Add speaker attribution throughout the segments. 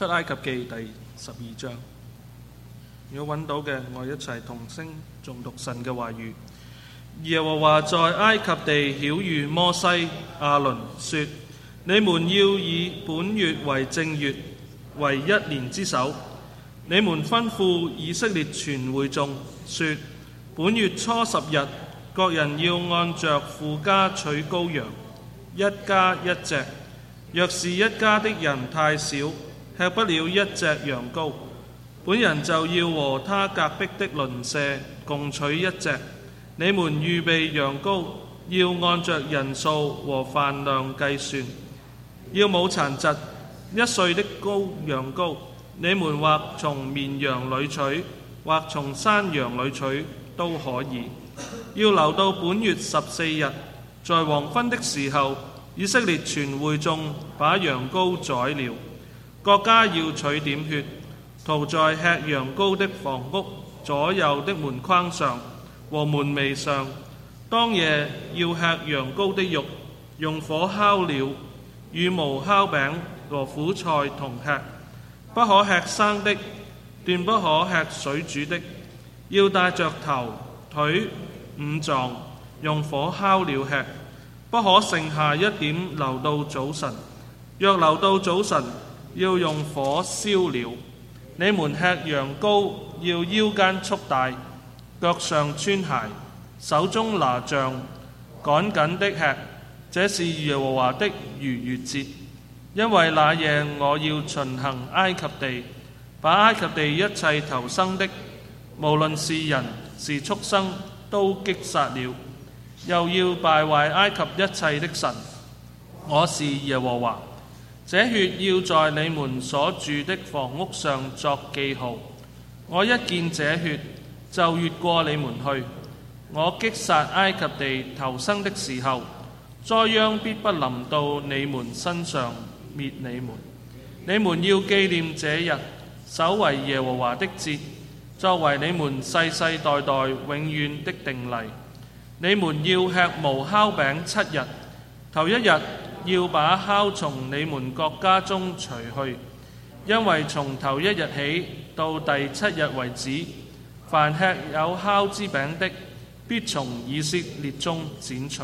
Speaker 1: 出埃及記第12章。如果揾到嘅，我哋一齊同聲誦讀神嘅話語。耶和華在埃及地曉諭摩西、亞倫說：你們要以本月為正月，為1年之首。你們吩咐以色列全會眾說：本月初10日，各人要按着父家取羔羊，1家1隻。若是一家的人太少，吃不了1隻羊羔，本人就要和他隔壁的鄰舍共取1隻。你們預備羊羔，要按着人數和飯量計算，要冇殘疾1歲的羊羔。你們或從綿羊裏取，或從山羊裏取都可以。要留到本月14日，在黃昏的時候，以色列全會眾把羊羔宰了，各家要取點血，塗在吃羊羔的房屋左右的門框上和門楣上。當夜要吃羊羔的肉，用火烤了，與無酵餅和苦菜同吃。不可吃生的，斷不可吃水煮的，要帶着頭、腿、五臟，用火烤了吃。不可剩下一點留到早晨，若留到早晨，要用火燒了。你們吃羊羔要腰間束帶，腳上穿鞋，手中拿杖，趕緊的吃。這是耶和華的逾越節。因為那夜我要巡行埃及地，把埃及地一切頭生的，無論是人是畜生，都擊殺了。又要敗壞埃及一切的神。我是耶和華。這血要在你們所住的房屋上作記號。我一見這血，就越過你們去。我擊殺埃及地頭生的時候，災殃必不臨到你們身上，滅你們。你們要紀念這日，守為耶和華的節，作為你們世世代代永遠的定例。你們要吃無酵餅7日，頭1日要把酵從你們各家中除去，因為從頭1日起到第7日為止，凡吃有酵之餅的，必從以色列中剪除。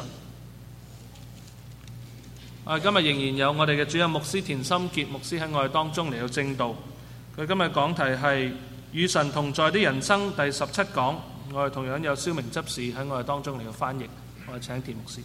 Speaker 1: 今日仍然有我哋嘅主任牧師田心傑牧師喺我哋當中嚟到證道。佢今日講題係與神同在的人生第17講。我哋同樣有蕭明執事喺我哋當中嚟到翻譯。我哋請田牧師。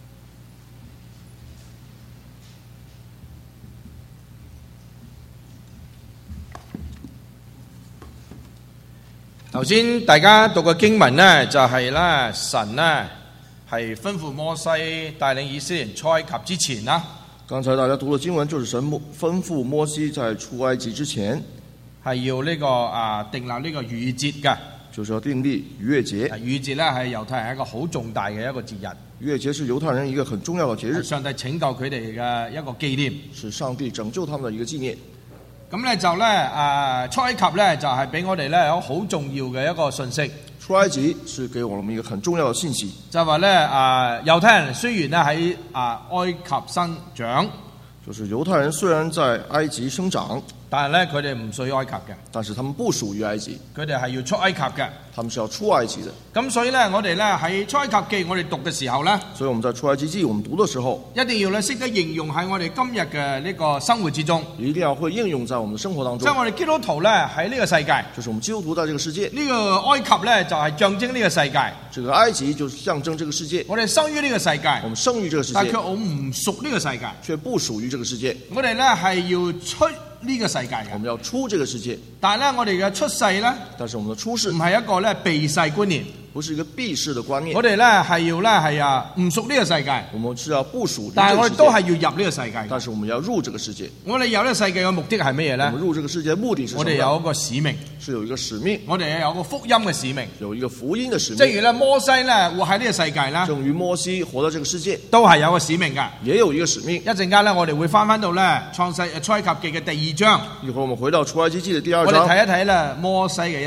Speaker 2: 頭先大家讀嘅經文呢，就係咧神呢係吩咐摩西帶領以色列人出埃及之前啦。
Speaker 3: 剛才大家讀嘅經文就是神吩咐摩西在出埃及之前
Speaker 2: 係要呢個訂立呢個逾越節嘅，
Speaker 3: 就是要訂立逾越節。
Speaker 2: 逾越節咧係猶太人一個好重大嘅一個節日。
Speaker 3: 逾越節是猶太人一個很重要嘅節日，
Speaker 2: 上帝拯救佢哋嘅一個紀念，
Speaker 3: 是上帝拯救他們嘅一個紀念。
Speaker 2: 咁咧就咧出埃及咧就係俾我哋咧有好重要嘅一個信息。
Speaker 3: 出埃及是給我們一個很重要嘅信息，
Speaker 2: 就話咧猶太人雖然咧喺埃及生長，
Speaker 3: 就是猶太人雖然在埃及生長，
Speaker 2: 但係咧佢哋唔屬於埃及嘅，
Speaker 3: 但是他們不屬於埃及，
Speaker 2: 佢哋係要出埃及嘅，
Speaker 3: 他們是要出埃及的。
Speaker 2: 咁所以咧我哋咧喺出埃及記我哋讀嘅時候咧，
Speaker 3: 所以我們在出埃及記我們讀的時候，
Speaker 2: 一定要咧識得應用喺我哋今日嘅呢個生活之中，
Speaker 3: 一定要會應用在我們的生活當中。
Speaker 2: 即係我哋基督徒咧喺呢個世界，
Speaker 3: 就是我們基督徒在這個世界，
Speaker 2: 呢個埃及咧就係象徵呢個世界，
Speaker 3: 這個埃及就是象徵這個世界。
Speaker 2: 我哋生於呢個世界，
Speaker 3: 我們生於這個世界，
Speaker 2: 但係我唔屬呢個世界，
Speaker 3: 卻不屬於這個世界。
Speaker 2: 我哋咧係要出呢個世界嘅，
Speaker 3: 我們要出這個世界。
Speaker 2: 但係咧我哋嘅出世咧，
Speaker 3: 但是我們的出世
Speaker 2: 唔係一個咧避世觀念，
Speaker 3: 不是一個避世的觀念。
Speaker 2: 我哋咧係要咧係唔屬呢個世界，
Speaker 3: 我們是要不屬於這個世界，
Speaker 2: 但係我哋都係要入呢個世界。
Speaker 3: 但是我們要入這個世界。
Speaker 2: 我哋入呢個世界嘅目的係乜嘢咧？
Speaker 3: 我們入這個世界的目的是什麼？
Speaker 2: 我哋有一個使命，
Speaker 3: 是有一個使命。
Speaker 2: 我哋有一個福音嘅使命，
Speaker 3: 有一個福音嘅使命。
Speaker 2: 正如咧摩西咧活喺呢個世界啦，
Speaker 3: 正如摩西活在這個世界，
Speaker 2: 都係有個使命㗎，
Speaker 3: 也有一個使命。
Speaker 2: 一陣間咧，我哋會翻到咧出埃及記嘅第2章。
Speaker 3: 一會兒我們回到出埃及記的第2章，
Speaker 2: 我哋睇一睇咧摩西嘅一生。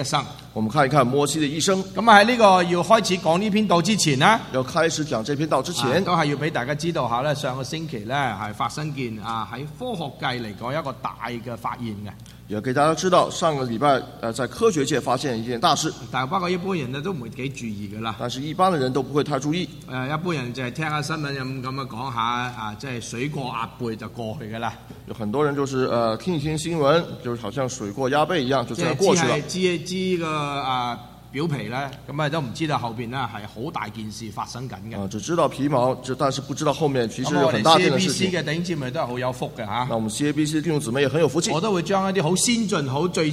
Speaker 3: 我們看一看摩西的一生。
Speaker 2: 咁喺呢個要開始講呢篇道之前呢，
Speaker 3: 要開始講這篇道之前，
Speaker 2: 都係要俾大家知道下咧，上個星期咧係發生件喺科學界嚟講一個大嘅發現嘅。
Speaker 3: 也給大家知道，上個禮拜在科學界發現一件大事，
Speaker 2: 但係不過一般人咧都唔會幾注意噶啦。
Speaker 3: 但是一般的人都不會太注意。
Speaker 2: 一般人就係聽下新聞咁樣講下即係水過鴨背就過去噶啦。
Speaker 3: 有很多人就是聽一聽新聞，就是好像水過鴨背一樣，就這樣過去了。
Speaker 2: 知個表皮咧，咁都唔知道後邊咧係好大件事發生緊嘅。
Speaker 3: 只知道皮毛，但是不知道後面其實有很大件的事情。
Speaker 2: CABC 嘅弟兄姊妹都係好有福嘅嚇。
Speaker 3: 那我們 CABC 的弟兄姊妹也很有福氣。
Speaker 2: 我都會將一啲好先進、好最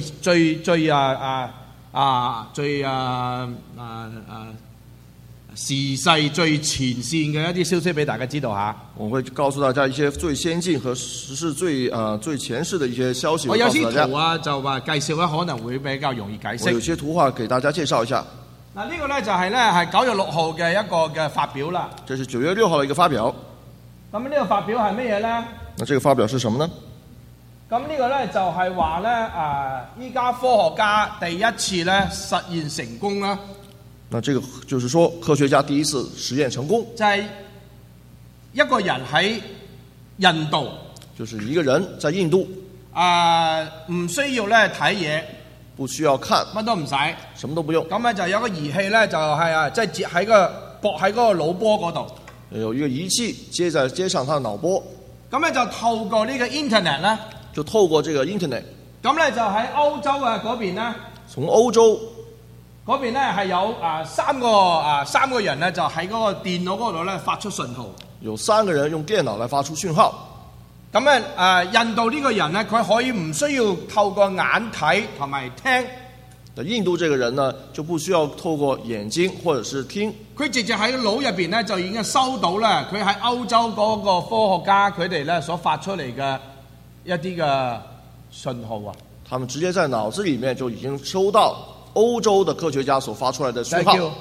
Speaker 2: 時勢最前線嘅一啲消息俾大家知道嚇。
Speaker 3: 我會告訴大家一些最先進和時事最前世的一些消息。
Speaker 2: 我有啲圖就話介紹咧，可能會比較容易解釋。
Speaker 3: 我有些圖畫給大家介紹一下。
Speaker 2: 呢個咧就係9月6號嘅一個嘅發表啦。
Speaker 3: 這是9月6號的一個發表。
Speaker 2: 咁呢個發表係乜嘢咧？
Speaker 3: 那這個發表是什麼呢？
Speaker 2: 咁呢個咧就係話咧依家科學家第一次咧實現成功啦。
Speaker 3: 那這個就是說，科學家第一次實驗成功，
Speaker 2: 就係一個人喺印度，
Speaker 3: 就是一個人在印度，
Speaker 2: 唔需要咧睇嘢，
Speaker 3: 不需要看，
Speaker 2: 乜都唔使，
Speaker 3: 什麼都不用。
Speaker 2: 咁咧就有個儀器咧，就係即係接喺個駁喺嗰個腦波嗰度，
Speaker 3: 有一個儀器接上他的腦波，
Speaker 2: 咁咧就透過呢個 internet 咧，
Speaker 3: 就透過這個 internet，
Speaker 2: 咁咧就喺歐洲嗰邊咧，
Speaker 3: 從歐洲
Speaker 2: 嗰邊咧係有三個人咧就喺嗰個電腦嗰度咧發出信號。
Speaker 3: 有3個人用電腦來發出訊號。
Speaker 2: 咁咧印度呢個人咧，佢可以唔需要透過眼睇同埋聽。
Speaker 3: 印度這個人呢，就不需要透過眼睛或者是聽。
Speaker 2: 佢直接喺腦入邊咧就已經收到啦，佢喺歐洲嗰個科學家佢哋咧所發出嚟嘅一啲嘅信號啊。
Speaker 3: 他們直接在腦子裡面就已經收到歐洲的科學家所發出來的訊號。
Speaker 2: 叫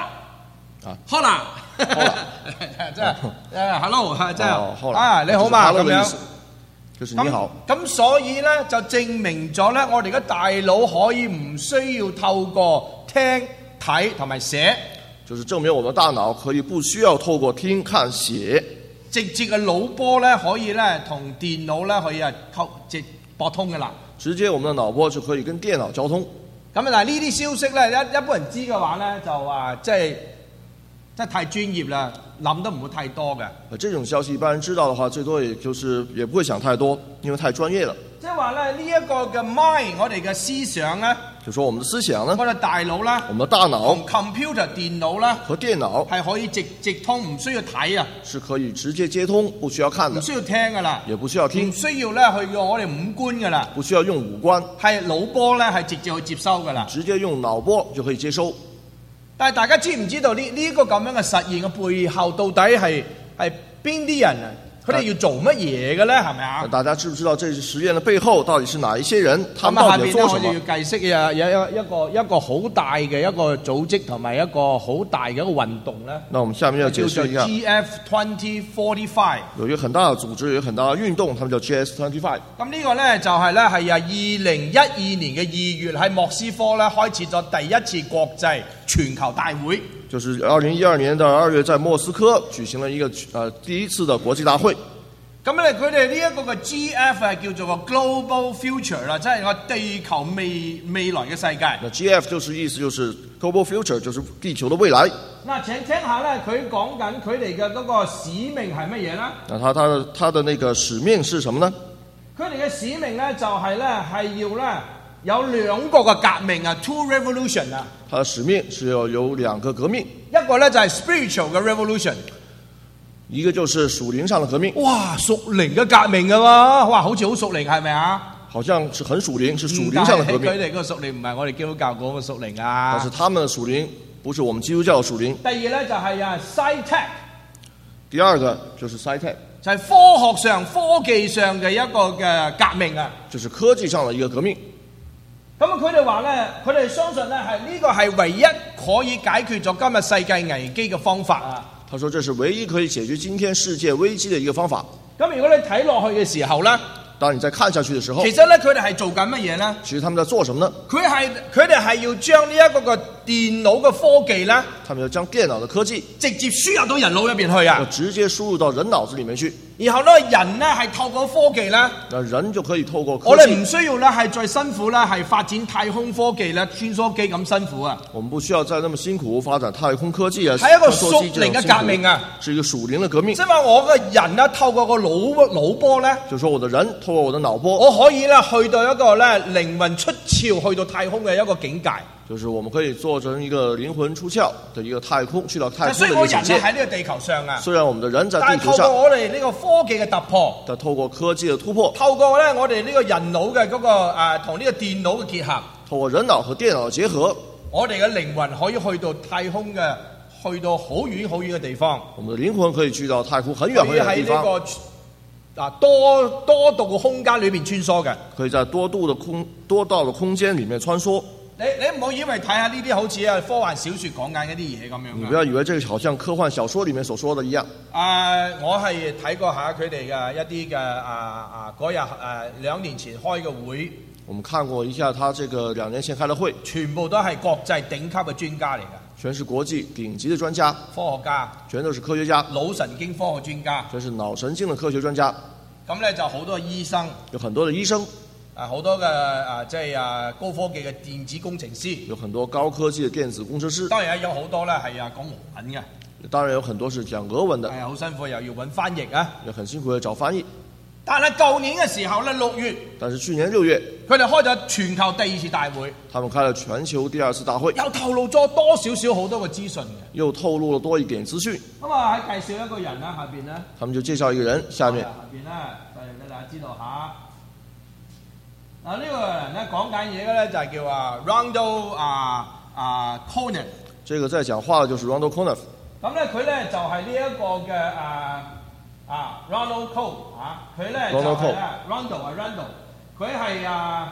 Speaker 2: Hola，Hola， 即係hello， 即係你好嘛咁樣，
Speaker 3: 就是你好。
Speaker 2: 咁所以咧就證明咗咧，我哋嘅大腦可以唔需要透過聽睇同埋寫，
Speaker 3: 就是證明我們大腦可以不需要透過聽看寫，
Speaker 2: 直接嘅腦波咧可以咧同電腦咧可以直駁通嘅啦。
Speaker 3: 直接我們的腦波就可以跟電腦交通。
Speaker 2: 咁嗱呢啲消息咧一般人知嘅話咧就話即係太專業啦，諗得唔會太多嘅。
Speaker 3: 這種消息一般人知道的話，最多也不會想太多，因為太專業了。
Speaker 2: 即係話咧呢一個嘅 mind，我哋嘅思想咧，
Speaker 3: 就說我們的思想呢，
Speaker 2: 我哋大腦啦，
Speaker 3: 我們的大腦
Speaker 2: 同 computer 電腦啦，
Speaker 3: 和電腦
Speaker 2: 係可以直通，唔需要睇啊，
Speaker 3: 是可以直接接通，不需要看的，
Speaker 2: 唔需要聽噶啦，
Speaker 3: 也不需要聽，
Speaker 2: 唔需要咧去用我哋五官噶啦，
Speaker 3: 不需要用五官，
Speaker 2: 係腦波咧係直接去接收噶啦，
Speaker 3: 直接用腦波就可以接收。
Speaker 2: 但係大家知唔知道呢個咁樣嘅實驗嘅背後到底係邊啲人啊？佢哋要做乜嘢嘅咧？係咪啊？
Speaker 3: 大家知唔知道這實驗嘅背後到底是哪一些人？他們到底做什麼？
Speaker 2: 我哋要解釋啊，有一個好大嘅一個組織同埋一個好大嘅一個運動咧。
Speaker 3: 那我們下面要解釋一下。
Speaker 2: GF2045
Speaker 3: 有一個很大的組織，有一個很大的運動，他們叫 GS25。
Speaker 2: 咁呢個咧就係2012年嘅2月喺莫斯科咧開始咗第一次國際全球大會。
Speaker 3: 就是2012年的2月，在莫斯科舉行了一個第一次的國際大會。
Speaker 2: 咁咧，佢哋呢一個嘅 GF 係叫做個 Global Future 啦，即係個地球未來嘅世界。
Speaker 3: 那 GF 就是意思就是 Global Future，就是地球的未來。
Speaker 2: 嗱，請聽下咧，佢講緊佢哋嘅嗰個使命係乜嘢咧？
Speaker 3: 那他的那個使命是什麼呢？
Speaker 2: 佢哋嘅使命咧就係要咧有兩個嘅革命啊 ，two revolution 啊。
Speaker 3: 他的使命是要有兩個革命，
Speaker 2: 一個咧就係 spiritual 嘅 revolution，
Speaker 3: 一個就是屬靈上的革命。
Speaker 2: 哇，屬靈嘅革命㗎喎，哇，好似好屬靈係咪啊？
Speaker 3: 好像是很屬靈，是屬靈上的革命。
Speaker 2: 佢哋個屬靈唔係我哋基督教嗰個屬靈啊。
Speaker 3: 但是他們的屬靈不是我們基督教的屬靈。
Speaker 2: 第二咧就係sci-tech，
Speaker 3: 第二個就是 sci-tech，
Speaker 2: 就係科學上、科技上嘅一個嘅革命啊。
Speaker 3: 就是科技上的一個革命。
Speaker 2: 咁佢哋話咧，佢哋相信咧係呢個係唯一可以解決咗今日世界危機嘅方法啊！
Speaker 3: 他說這是唯一可以解決今天世界危機的一個方法。
Speaker 2: 咁如果你睇落去嘅時候咧，
Speaker 3: 當你再看下去的時候，
Speaker 2: 其實咧佢哋係做緊乜嘢咧？
Speaker 3: 其實他們在做什麼呢？
Speaker 2: 佢哋係要將呢一個個電腦嘅科技咧，
Speaker 3: 他們要將電腦的科技
Speaker 2: 直接輸入到人腦入邊去
Speaker 3: 要
Speaker 2: 啊！
Speaker 3: 直接輸入到人腦子裡面去，
Speaker 2: 然後咧人咧係透過科技咧，
Speaker 3: 那人就可以透過科
Speaker 2: 我哋唔
Speaker 3: 技，
Speaker 2: 需要咧係再辛苦咧係發展太空科技咧穿梭機咁辛苦啊！
Speaker 3: 我們不需要再那麼辛苦發展太空科技啊，
Speaker 2: 係一個
Speaker 3: 穿梭機
Speaker 2: 屬靈嘅革命啊！
Speaker 3: 是一個屬靈的革命。
Speaker 2: 即係話我嘅人咧透過個腦波咧，
Speaker 3: 就是說我的人透過我的腦波，
Speaker 2: 我可以咧去到一個咧靈魂出竅去到太空嘅一個境界。
Speaker 3: 就是我們可以做成一個靈魂出竅的一個太空，去到太空
Speaker 2: 所以我人
Speaker 3: 的一個境界。
Speaker 2: 喺呢個地球上啊，
Speaker 3: 雖然我們的人在
Speaker 2: 但係透過
Speaker 3: 地球上，
Speaker 2: 我哋呢個科技嘅突破，
Speaker 3: 但透過科技的突破，
Speaker 2: 透過咧我哋呢個人腦嘅嗰個同呢個電腦嘅結合，
Speaker 3: 透過人腦和電腦的結合，
Speaker 2: 我哋嘅靈魂可以去到太空嘅，去到好遠好遠嘅地方。
Speaker 3: 我們的靈魂可以去到太空很遠很遠的地方，
Speaker 2: 喺呢個多度嘅空間裏邊穿梭嘅。
Speaker 3: 可以在多道的空間裡面穿梭。
Speaker 2: 你唔好以為睇下呢啲好似啊科幻小説講緊一啲嘢咁樣。
Speaker 3: 你不要以為這個好像科幻小說裡面所說的一樣。
Speaker 2: 我係睇過下佢哋嘅一啲嘅嗰日2年前開嘅會，
Speaker 3: 我們看過一下他這個2年前開的會，
Speaker 2: 全部都係國際頂級嘅專家嚟㗎，
Speaker 3: 全是國際頂級的專家，
Speaker 2: 科學家，
Speaker 3: 全都是科學家，
Speaker 2: 腦神經科學專家，
Speaker 3: 全是腦神經的科學專家。
Speaker 2: 咁咧就好多醫生，
Speaker 3: 有很多的醫生，
Speaker 2: 好多嘅即係高科技嘅電子工程師，
Speaker 3: 有很多高科技的電子工程師。
Speaker 2: 當然有好多咧係講俄文嘅，
Speaker 3: 當然有很多是講俄文的，
Speaker 2: 係好辛苦又要揾翻譯啊。
Speaker 3: 也很辛苦要找翻譯。
Speaker 2: 但係舊年嘅時候咧6月，
Speaker 3: 但是去年6月，
Speaker 2: 佢哋開咗全球第2次大會，
Speaker 3: 他們開了全球第2次大會，
Speaker 2: 又透露咗多少少好多嘅資訊嘅。
Speaker 3: 又透露了多一點資訊。
Speaker 2: 咁喺介紹一個人啦，下邊咧，
Speaker 3: 他們就介紹一個人，下面
Speaker 2: 下邊咧就俾大家知道下。呢個人咧講緊嘢嘅咧就係叫Randall Konev。
Speaker 3: 這個在講話的就是 Randall Konev。
Speaker 2: 咁咧佢咧就係呢一個嘅Ronald Cole 佢咧就係Randall，佢係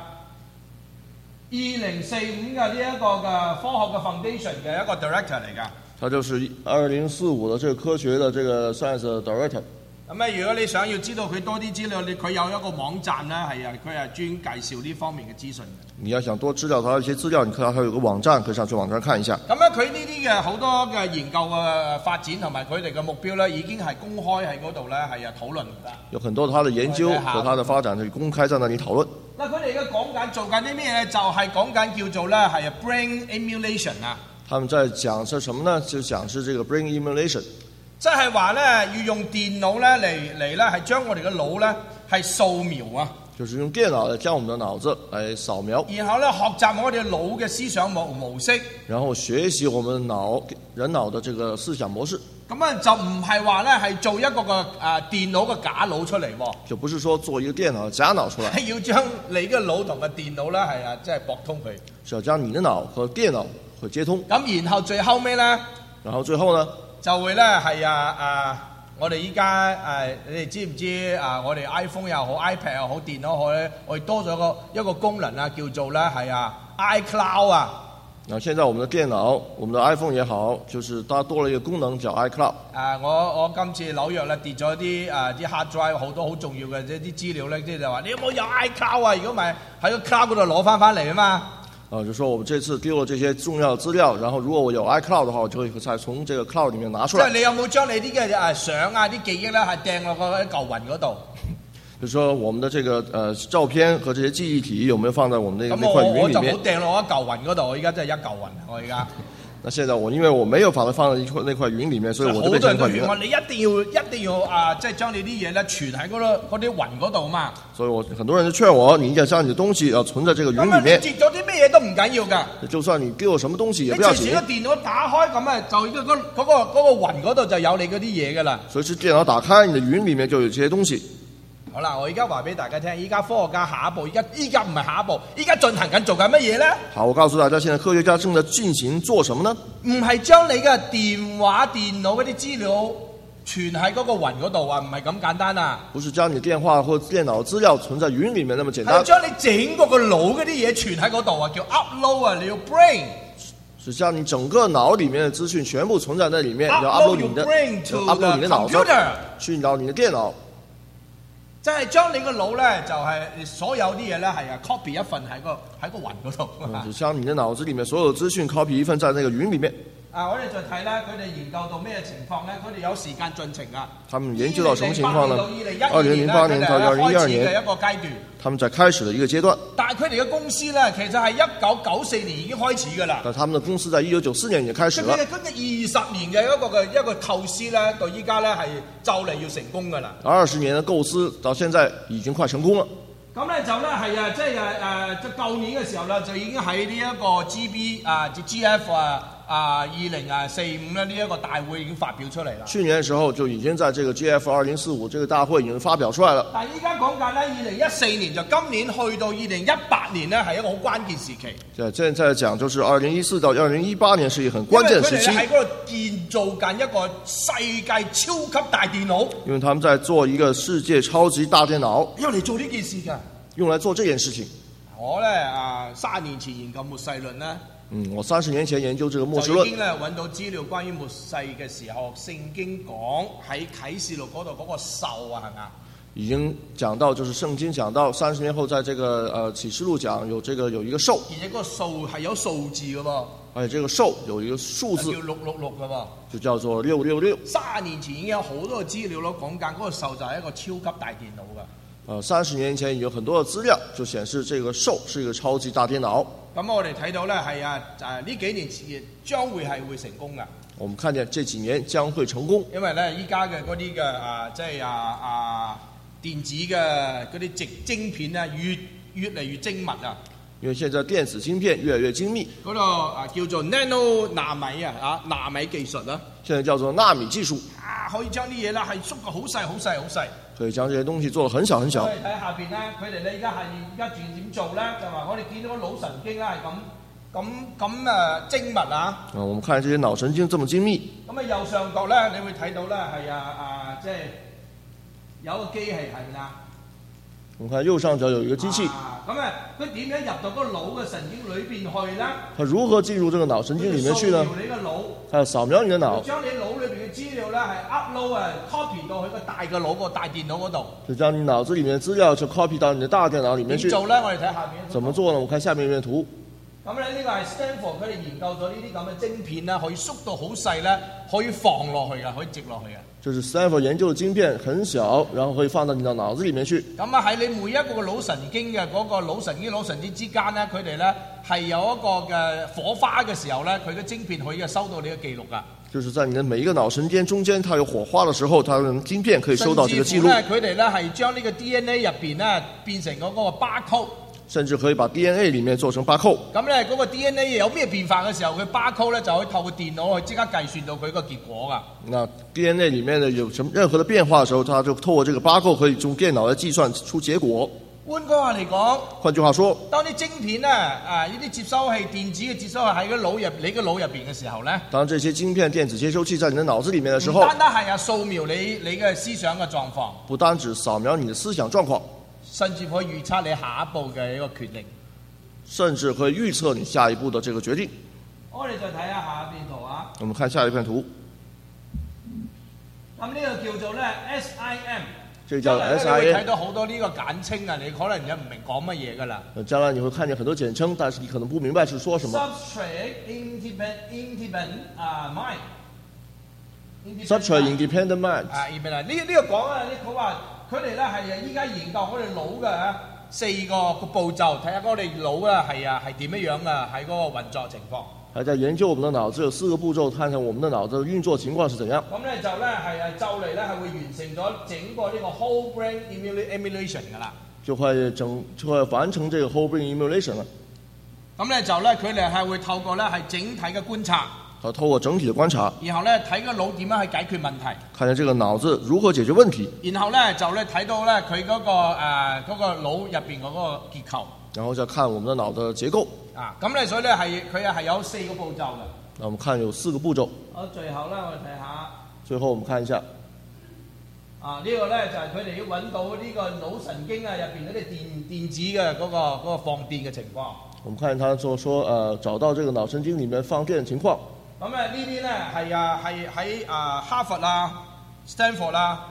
Speaker 2: 2045嘅呢一個嘅科學嘅 foundation 嘅一個 director 嚟㗎。
Speaker 3: 他就是2045的這個科學的這個 science director。
Speaker 2: 咁咧，如果你想要知道佢多啲資料，佢有一個網站咧，佢係專介紹呢方面嘅資訊嘅。
Speaker 3: 你要想多知道他一些資料，你看他有個網站，可以上去網站看一下。
Speaker 2: 咁咧，佢呢啲嘅好多嘅研究嘅發展同埋佢哋嘅目標咧，已經係公開喺嗰度咧係討論㗎。
Speaker 3: 有很多他的研究和他的發展係公開在那裡討論。
Speaker 2: 嗱，佢哋而家講緊做緊啲咩咧？就係講緊叫做咧係 brain emulation 啊。
Speaker 3: 他們在講是什麼呢？就講是這個 brain emulation。
Speaker 2: 即係話咧，要用電腦咧嚟咧係將我哋嘅腦咧係掃描啊，
Speaker 3: 就是用電腦嚟將我們的腦子嚟掃描，
Speaker 2: 然後咧學習我哋腦嘅思想模式，
Speaker 3: 然後學習我們人腦的這個思想模式。
Speaker 2: 咁啊就唔係話咧係做一個個電腦嘅假腦出嚟喎，
Speaker 3: 就不是說做一個電腦假腦出來，
Speaker 2: 係要將你嘅腦同個電腦咧係即係駁通佢，
Speaker 3: 是要將你的腦和電腦會接通。
Speaker 2: 咁然後最後尾咧，
Speaker 3: 然後最後呢？
Speaker 2: 就會咧係我哋依家你哋知唔知我哋 iPhone 又好 iPad 又好電腦好咧，我哋多咗一個功能叫做咧係iCloud 啊。
Speaker 3: 那現在我們的電腦，我們的 iPhone 也好，就是它多了一個功能叫 iCloud。
Speaker 2: 我今次紐約咧跌咗啲hard drive 好多好重要嘅啲資料咧，即係就話你有冇有 iCloud 啊？如果唔係喺個 cloud 嗰度攞翻嚟啊嘛。
Speaker 3: 就說我們這次丟了這些重要資料，然後如果我有 iCloud 的話，我就會再從這個 cloud 裡面拿出來。
Speaker 2: 即係你有冇將你啲嘅相啲記憶咧係掟落個嚿雲嗰度？
Speaker 3: 就是說我們的這個照片和這些記憶體有沒有放在我們那塊雲裡面？
Speaker 2: 我就冇掟落一嚿雲嗰度，我而家真係一嚿雲，我而家。
Speaker 3: 那現在因為我沒有把它放在那塊雲裡面，所以我就變成一塊雲。
Speaker 2: 你一定要即係將你啲嘢咧存喺嗰啲雲嗰度嘛。所以
Speaker 3: 很多人就勸我，你一定要將你的東西要存在這個雲裡面。
Speaker 2: 咁你跌咗啲咩嘢都唔緊要㗎。
Speaker 3: 就算你丟了什麼東西也不要緊。
Speaker 2: 你隨時個電腦打開咁就嗰個雲嗰度就有你嗰啲嘢㗎啦。
Speaker 3: 隨時電腦打開，你的雲裡面就有這些東西。
Speaker 2: 好啦，我而家話俾大家聽，依家科學家下一步，依家唔係下一步，依家進行緊做緊乜嘢咧？
Speaker 3: 好，我告訴大家，現在科學家正在進行做什麼呢？
Speaker 2: 唔係將你嘅電話、電腦嗰啲資料存喺嗰個雲嗰度啊，唔係咁簡單啊！
Speaker 3: 不是將你電話或電腦資料存在雲裡面那麼簡單。
Speaker 2: 係將你整個腦嗰啲嘢存喺嗰度啊，叫 upload 啊，你要 brain。
Speaker 3: 是將你整個腦裡面的資訊全部存在那裡面，要 upload 你的腦子，去到你的電腦。
Speaker 2: 即係將你個腦咧，就係所有啲嘢咧係copy 一份喺個雲嗰度。
Speaker 3: 就將你的腦子裡面所有資訊 copy 一份在那個雲裡面。
Speaker 2: 我哋再睇咧，佢哋研究到咩情況咧？佢哋有時間進程啊。
Speaker 3: 他們研究到什麼情況呢
Speaker 2: ？2008
Speaker 3: 年到2012年
Speaker 2: 嘅一個階段。
Speaker 3: 他們在開始的一個階段。
Speaker 2: 但係佢哋嘅公司咧，其實係1994年已經開始㗎啦。
Speaker 3: 但他們的公司在1994年已經開始了。
Speaker 2: 佢哋跟住20年嘅一個構思咧，到依家咧係就嚟要成功㗎啦。
Speaker 3: 20年嘅構思到現在已經快成功了。
Speaker 2: 咁咧就咧係即係舊年嘅時候啦，就已經喺呢一個 GF 2045咧呢一個大會已經發表出嚟啦。
Speaker 3: 去年嘅時候就已經在這個 GF 2045這個大會已經發表出來了。
Speaker 2: 但係依家講緊咧2014年就今年去到2018年咧係一個好關鍵時期。
Speaker 3: 現在講就是2014到2018年是一個很關鍵的時期。
Speaker 2: 因為佢哋喺嗰度建造緊一個世界超級大電腦。
Speaker 3: 因為他們在做一個世界超級大電腦。
Speaker 2: 用嚟做呢件事㗎。
Speaker 3: 用來做這件事情。
Speaker 2: 我咧30年前研究末世論咧。
Speaker 3: 我30年前研究這個末世論。
Speaker 2: 就已經咧揾到資料關於末世嘅時候，聖經講喺啟示錄嗰度嗰個獸啊，係咪啊？
Speaker 3: 已經講到，就是聖經講到30年後，在這個啟示錄講有一個獸。
Speaker 2: 而且嗰個獸係有數字嘅噃。
Speaker 3: 而且這個獸有一個數字。
Speaker 2: 叫666嘅噃。
Speaker 3: 就叫做666。
Speaker 2: 30年前已經有好多嘅資料咯，講緊嗰個獸就係一個超級大電腦㗎。
Speaker 3: 30年前已經有很多的資料，就顯示這個獸是一個超級大電腦。
Speaker 2: 咁我哋睇到咧係呢幾年前將會成功㗎。
Speaker 3: 我們看見這幾年將會成功。
Speaker 2: 因為咧依家嘅嗰啲嘅即係電子嘅嗰啲晶片咧越嚟越精密啊。
Speaker 3: 因為現在電子晶片越來越精密。
Speaker 2: 嗰個叫做 nano 納米納米技術啦。
Speaker 3: 現在叫做納米技術。
Speaker 2: 可以將啲嘢啦係縮到好細好細好細。
Speaker 3: 可以將這些東西做得很小很小。
Speaker 2: 我哋睇下邊咧，佢哋咧而家轉點做咧，就話我哋見到個腦神經咧係咁精密啊！
Speaker 3: 我們看這些腦神經這麼精密。
Speaker 2: 咁右上角咧，你會睇到咧係即係有個機器係咪啊？
Speaker 3: 我們看右上角有一個機器。
Speaker 2: 佢點樣入到嗰個腦嘅神經裏邊去咧？
Speaker 3: 它如何進入這個腦神經裡面去呢？
Speaker 2: 掃描你個腦。
Speaker 3: 它掃描你的腦。
Speaker 2: 將你腦裏邊嘅資料咧係 upload copy 到佢個大嘅腦個大電腦嗰度。
Speaker 3: 就將你腦子裡面的資料就 copy 到你的大電腦裡面去。
Speaker 2: 點做咧？我哋睇下邊。
Speaker 3: 怎麼做呢？我看下面一邊圖。
Speaker 2: 咁咧呢個係 Stanford 佢哋研究咗呢啲咁嘅晶片咧，可以縮到好細咧，可以放落去嘅，可以植落去嘅。就是
Speaker 3: Stanford 研究嘅晶片很小，然後可以放到你的腦子裡面去。
Speaker 2: 咁喺你每一個腦神經嘅嗰個腦神經之間咧，佢哋咧係有一個嘅火花嘅時候咧，佢嘅晶片可以收到你嘅記錄噶。
Speaker 3: 就是在你的每一個腦神經中間，它有火花的時候，它的晶片可以收到這個記錄。
Speaker 2: 佢哋咧係將呢個 DNA 入邊咧變成嗰個 barcode。
Speaker 3: 甚至可以把 DNA 裡面做成 barcode。
Speaker 2: 咁咧嗰個 DNA 有咩變化嘅時候，佢 barcode 咧就可以透過電腦去即刻計算到佢個結果噶。
Speaker 3: 那 DNA 裡面呢有什麼任何的變化嘅時候，它就透過這個 barcode 可以用電腦來計算出結果。
Speaker 2: 換句話嚟講，
Speaker 3: 換句話說，
Speaker 2: 當啲晶片咧呢啲接收器、電子嘅接收器喺個腦入你個腦入邊嘅時候咧，
Speaker 3: 當這些晶片、電子接收器在你的腦子裡面嘅時候，
Speaker 2: 唔單單係掃描你嘅思想嘅狀況，
Speaker 3: 不單止掃描你的思想狀況，
Speaker 2: 甚至可以預測你下一步嘅一個決定，
Speaker 3: 甚至可以預測你下一步的這個決定。
Speaker 2: 我哋再睇下下一邊圖啊。
Speaker 3: 我們看下一片圖。
Speaker 2: 咁呢個叫做咧 SIM。
Speaker 3: 這叫 SIM。
Speaker 2: 你會睇到好多呢個簡稱啊，你可能就唔明講乜嘢㗎啦。
Speaker 3: 將來你會看見很多簡稱，但是你可能不明白是說什麼。
Speaker 2: Substrate independent mind。
Speaker 3: Substrate independent mind。
Speaker 2: 呢個講啊，佢話佢哋咧係依家研究我哋腦嘅4個步驟，睇下我哋腦啊係點樣啊喺嗰個運作情況。
Speaker 3: 還在研究我們的腦子有4個步驟，看看我們的腦子的運作情況是怎樣。
Speaker 2: 咁咧就咧就嚟咧係會完成咗整個呢個 whole brain emulation 㗎啦。就會
Speaker 3: 完成這個 whole brain emulation 啦。
Speaker 2: 咁咧就咧佢哋係會透過咧係整體嘅觀察。
Speaker 3: 透過整體的觀察。
Speaker 2: 然後咧睇個腦點樣去解決問題。
Speaker 3: 看見這個腦子如何解決問題。
Speaker 2: 然後咧就咧睇到咧佢嗰個腦入邊嗰個結構。
Speaker 3: 然後再看我們的腦的結構。
Speaker 2: 咁咧所以咧佢係有4個步驟嘅。
Speaker 3: 那我們看有4個步驟。
Speaker 2: 好，最後咧我哋睇下。
Speaker 3: 最後我們看一下。
Speaker 2: 呢個咧就係佢哋要揾到呢個腦神經啊入邊嗰啲電子嘅嗰個放電嘅情況。
Speaker 3: 我們看他說找到這個腦神經裡面放電嘅情況。咁
Speaker 2: 呢啲咧係喺哈佛啦、Stanford 啦、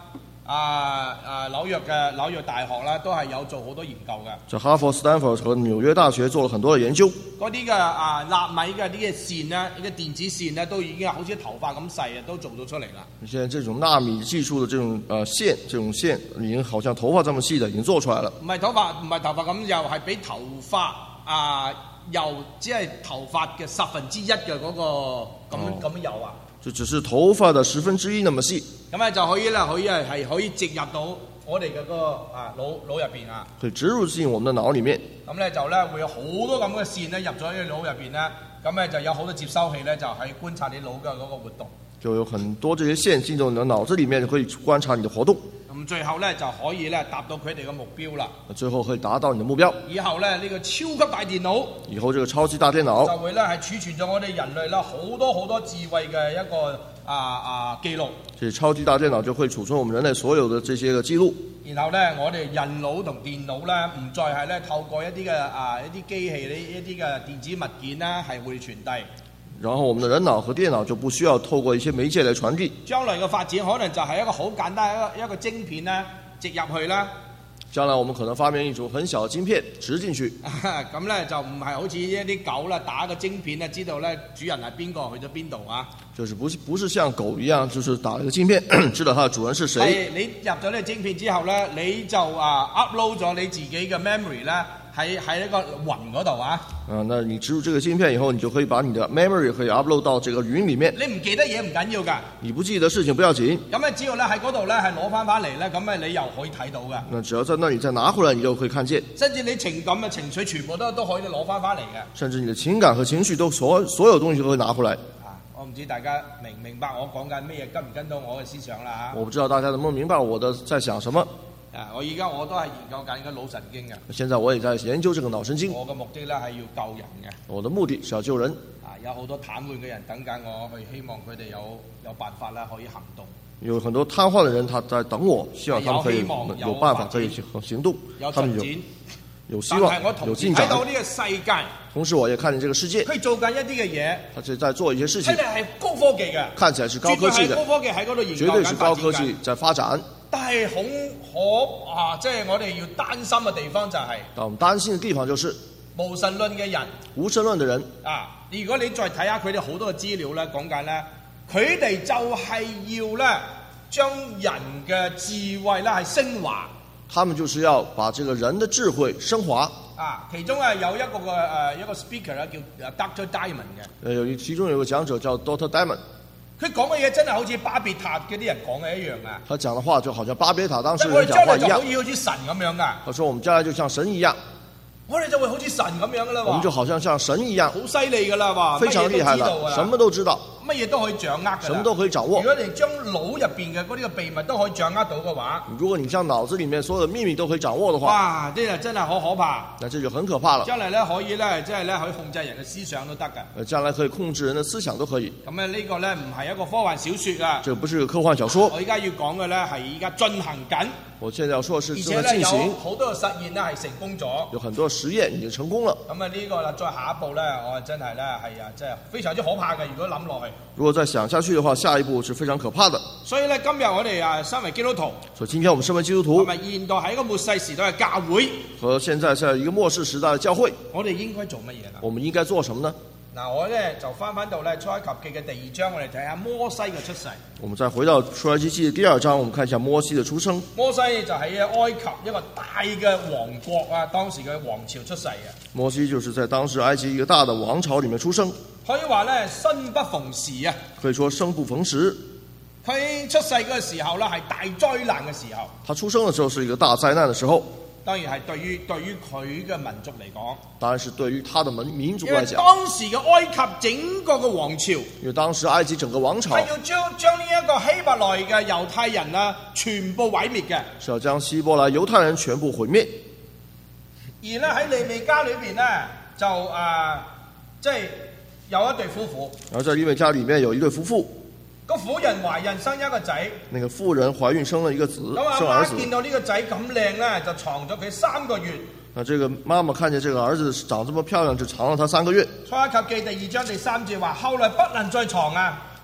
Speaker 2: 紐約大學啦，都係有做好多研究嘅。
Speaker 3: 在哈佛、斯坦福和紐約大學做了很多的研究。
Speaker 2: 嗰啲嘅納米嘅啲嘅線咧，呢個電子線咧，都已經好似頭髮咁細啊，都做到出嚟啦。
Speaker 3: 現在這種納米技術的這種線已經好像頭髮這麼細的已經做出來了。
Speaker 2: 唔係頭髮咁，又係比頭髮又只係頭髮嘅1/10嘅嗰個咁有啊。
Speaker 3: 就只是頭髮的1/10那麼細。
Speaker 2: 咁咧就可以植入到我哋嘅個腦入邊啊。
Speaker 3: 可以植入進我們的腦裡面。
Speaker 2: 咁咧就咧會有好多咁嘅線咧入咗喺腦入邊咧，咁咧就有好多接收器咧就喺觀察你腦嘅嗰個活動。
Speaker 3: 就有很多這些線進到你的腦子裡面，就可以觀察你的活動。
Speaker 2: 咁最後咧就可以咧達到佢哋嘅目標啦。
Speaker 3: 最後可以達到你的目標。
Speaker 2: 以後咧呢個超級大電腦，
Speaker 3: 以後這個超級大電腦
Speaker 2: 就會咧係儲存咗我哋人類啦好多智慧嘅一個記錄。
Speaker 3: 這超級大電腦就會儲存我們人類所有的這些個記錄。
Speaker 2: 然後咧我哋人腦同電腦咧唔再係咧透過一啲嘅一啲機器一啲嘅電子物件啦係會傳遞。
Speaker 3: 然後我們的人腦和電腦就不需要透過一些媒介來傳遞。
Speaker 2: 將來嘅發展可能就係一個好簡單一個晶片咧植入去啦。
Speaker 3: 將來我們可能發明一種很小的晶片植進去。
Speaker 2: 咁咧就唔係好似一啲狗啦打個晶片咧知道咧主人係邊個去咗邊度啊。
Speaker 3: 就是不是像狗一樣，就是打了個晶片知道它的主人是誰。
Speaker 2: 係你入咗呢個晶片之後咧，你就upload 咗你自己嘅 memory 咧喺一個雲嗰度啊。那
Speaker 3: 你植入這個晶片以後，你就可以把你的 memory 可以 upload 到這個雲裡面。
Speaker 2: 你唔記得嘢唔緊要㗎。
Speaker 3: 你不記得事情不要緊。
Speaker 2: 咁咧只要咧喺嗰度咧係攞翻嚟咧，咁咧你又可以睇到㗎。
Speaker 3: 那只要在那裡再拿回來，你就可以看見。
Speaker 2: 甚至你情感嘅情緒全部都可以攞翻嚟嘅。
Speaker 3: 甚至你的情感和情緒都所有東西都可以拿回來。
Speaker 2: 我唔知大家明唔明白我講緊咩嘢，跟唔跟到我嘅思想啦嚇？
Speaker 3: 我不知道大家能不能明白我的在想什麼。
Speaker 2: 我而家我都係研究緊個腦神經嘅。
Speaker 3: 現在我也在研究這個腦神經。
Speaker 2: 我嘅目的咧係要救人嘅。
Speaker 3: 我的目的是要救人。
Speaker 2: 有好多癱瘓嘅人等緊我，去希望佢哋有辦法啦可以行動。
Speaker 3: 有很多癱瘓的人，他在等我，希望他們可以有辦法可以行動。他們有希望，有進展。
Speaker 2: 睇到呢個世界，
Speaker 3: 同時我也看見這個世界，
Speaker 2: 佢做緊一啲嘅嘢，
Speaker 3: 他是在做一些事情，
Speaker 2: 睇嚟係高科技嘅，
Speaker 3: 看起來是高科技的，
Speaker 2: 高科技喺嗰度研究緊，
Speaker 3: 絕對是高科技在發展。
Speaker 2: 但係即係我哋要擔心嘅地方就係，
Speaker 3: 但我們擔心嘅地方就是
Speaker 2: 無神論嘅人，
Speaker 3: 無神論嘅人
Speaker 2: 如果你再睇下佢哋好多嘅資料咧，講緊咧，佢哋就係要咧將人嘅智慧咧係升華。
Speaker 3: 他們就是要把這個人的智慧升華。
Speaker 2: 其中有一個 speaker 咧叫 Dr. Diamond 嘅。
Speaker 3: 其中有個講者叫 Dr. Diamond。
Speaker 2: 佢講嘅嘢真係好似巴別塔嗰啲人講嘅一樣啊！
Speaker 3: 他講嘅話就好像巴別塔當時人講話一樣。
Speaker 2: 我哋將來就好似神咁樣噶。
Speaker 3: 他說：我們將來就像神一樣。
Speaker 2: 我哋就會好似神咁樣噶啦。
Speaker 3: 我們就好像神一樣。
Speaker 2: 好犀利噶啦，話
Speaker 3: 非常厲害啦，什麼都知道。
Speaker 2: 乜嘢都可以掌握嘅，
Speaker 3: 什麼都可以掌握。
Speaker 2: 如果你將腦入邊嘅嗰啲嘅秘密都可以掌握到嘅話，
Speaker 3: 如果你將腦子裡面所有的秘密都可以掌握的話，
Speaker 2: 哇！呢個真係好可怕。
Speaker 3: 那這就很可怕了。
Speaker 2: 將來咧可以咧，即係咧可以控制人嘅思想都得㗎。
Speaker 3: 將來可以控制人的思想都可以。
Speaker 2: 咁呢個咧唔係一個科幻小説啊。
Speaker 3: 這不是個科幻小說。
Speaker 2: 我而家要講嘅咧係而家進行緊。
Speaker 3: 我現在要說是正在進行。
Speaker 2: 而且咧有好多嘅實驗咧係成功咗。
Speaker 3: 有很多實驗已經成功了。
Speaker 2: 咁呢個啦，再下一步咧，我真係咧即係非常之可怕嘅。如果諗落去，
Speaker 3: 如果再想下去的話，下一步是非常可怕的。
Speaker 2: 所以咧，今日我哋身為基督徒，
Speaker 3: 所以今天我們身為基督徒，
Speaker 2: 係咪現代係一個末世時代嘅教會，
Speaker 3: 和現在是一個末世時代嘅教會，
Speaker 2: 我哋應該做乜嘢啦？
Speaker 3: 我們應該做什麼呢？
Speaker 2: 我咧就翻到咧出埃及記嘅第2章，我哋睇下摩西嘅出世。
Speaker 3: 我們再回到出埃及記嘅第2章，我們看一下摩西嘅出生。
Speaker 2: 摩西就喺埃及一個大嘅王國啊，當時嘅王朝出世嘅。
Speaker 3: 摩西就是在當時埃及一個大的王朝裡面出生。
Speaker 2: 可以話咧生不逢時啊！
Speaker 3: 可以說生不逢時。
Speaker 2: 佢出世嘅時候咧係大災難嘅時候。
Speaker 3: 他出生嘅時候是一個大災難嘅時候。
Speaker 2: 當然係對於佢嘅民族嚟講，
Speaker 3: 當然是對於他的民族來講。
Speaker 2: 因為當時嘅埃及整個嘅王朝，
Speaker 3: 因為當時埃及整個王朝
Speaker 2: 係要將呢一個希伯來嘅猶太人啊全部毀滅嘅，
Speaker 3: 是要將希伯來猶太人全部毀滅。
Speaker 2: 而咧喺利未家裏邊咧就即係有一對夫婦。
Speaker 3: 然後在利未家裡面有一對夫婦。
Speaker 2: 個婦人懷孕生一個仔，
Speaker 3: 那個婦人懷孕生了一個子，生兒子。
Speaker 2: 見到呢個仔咁靚咧，就藏咗佢3個月。
Speaker 3: 那這個媽媽看見這個兒子長這麼漂亮，就藏了他3個月。
Speaker 2: 出埃及記第2章第3節話：後來不能再藏啊。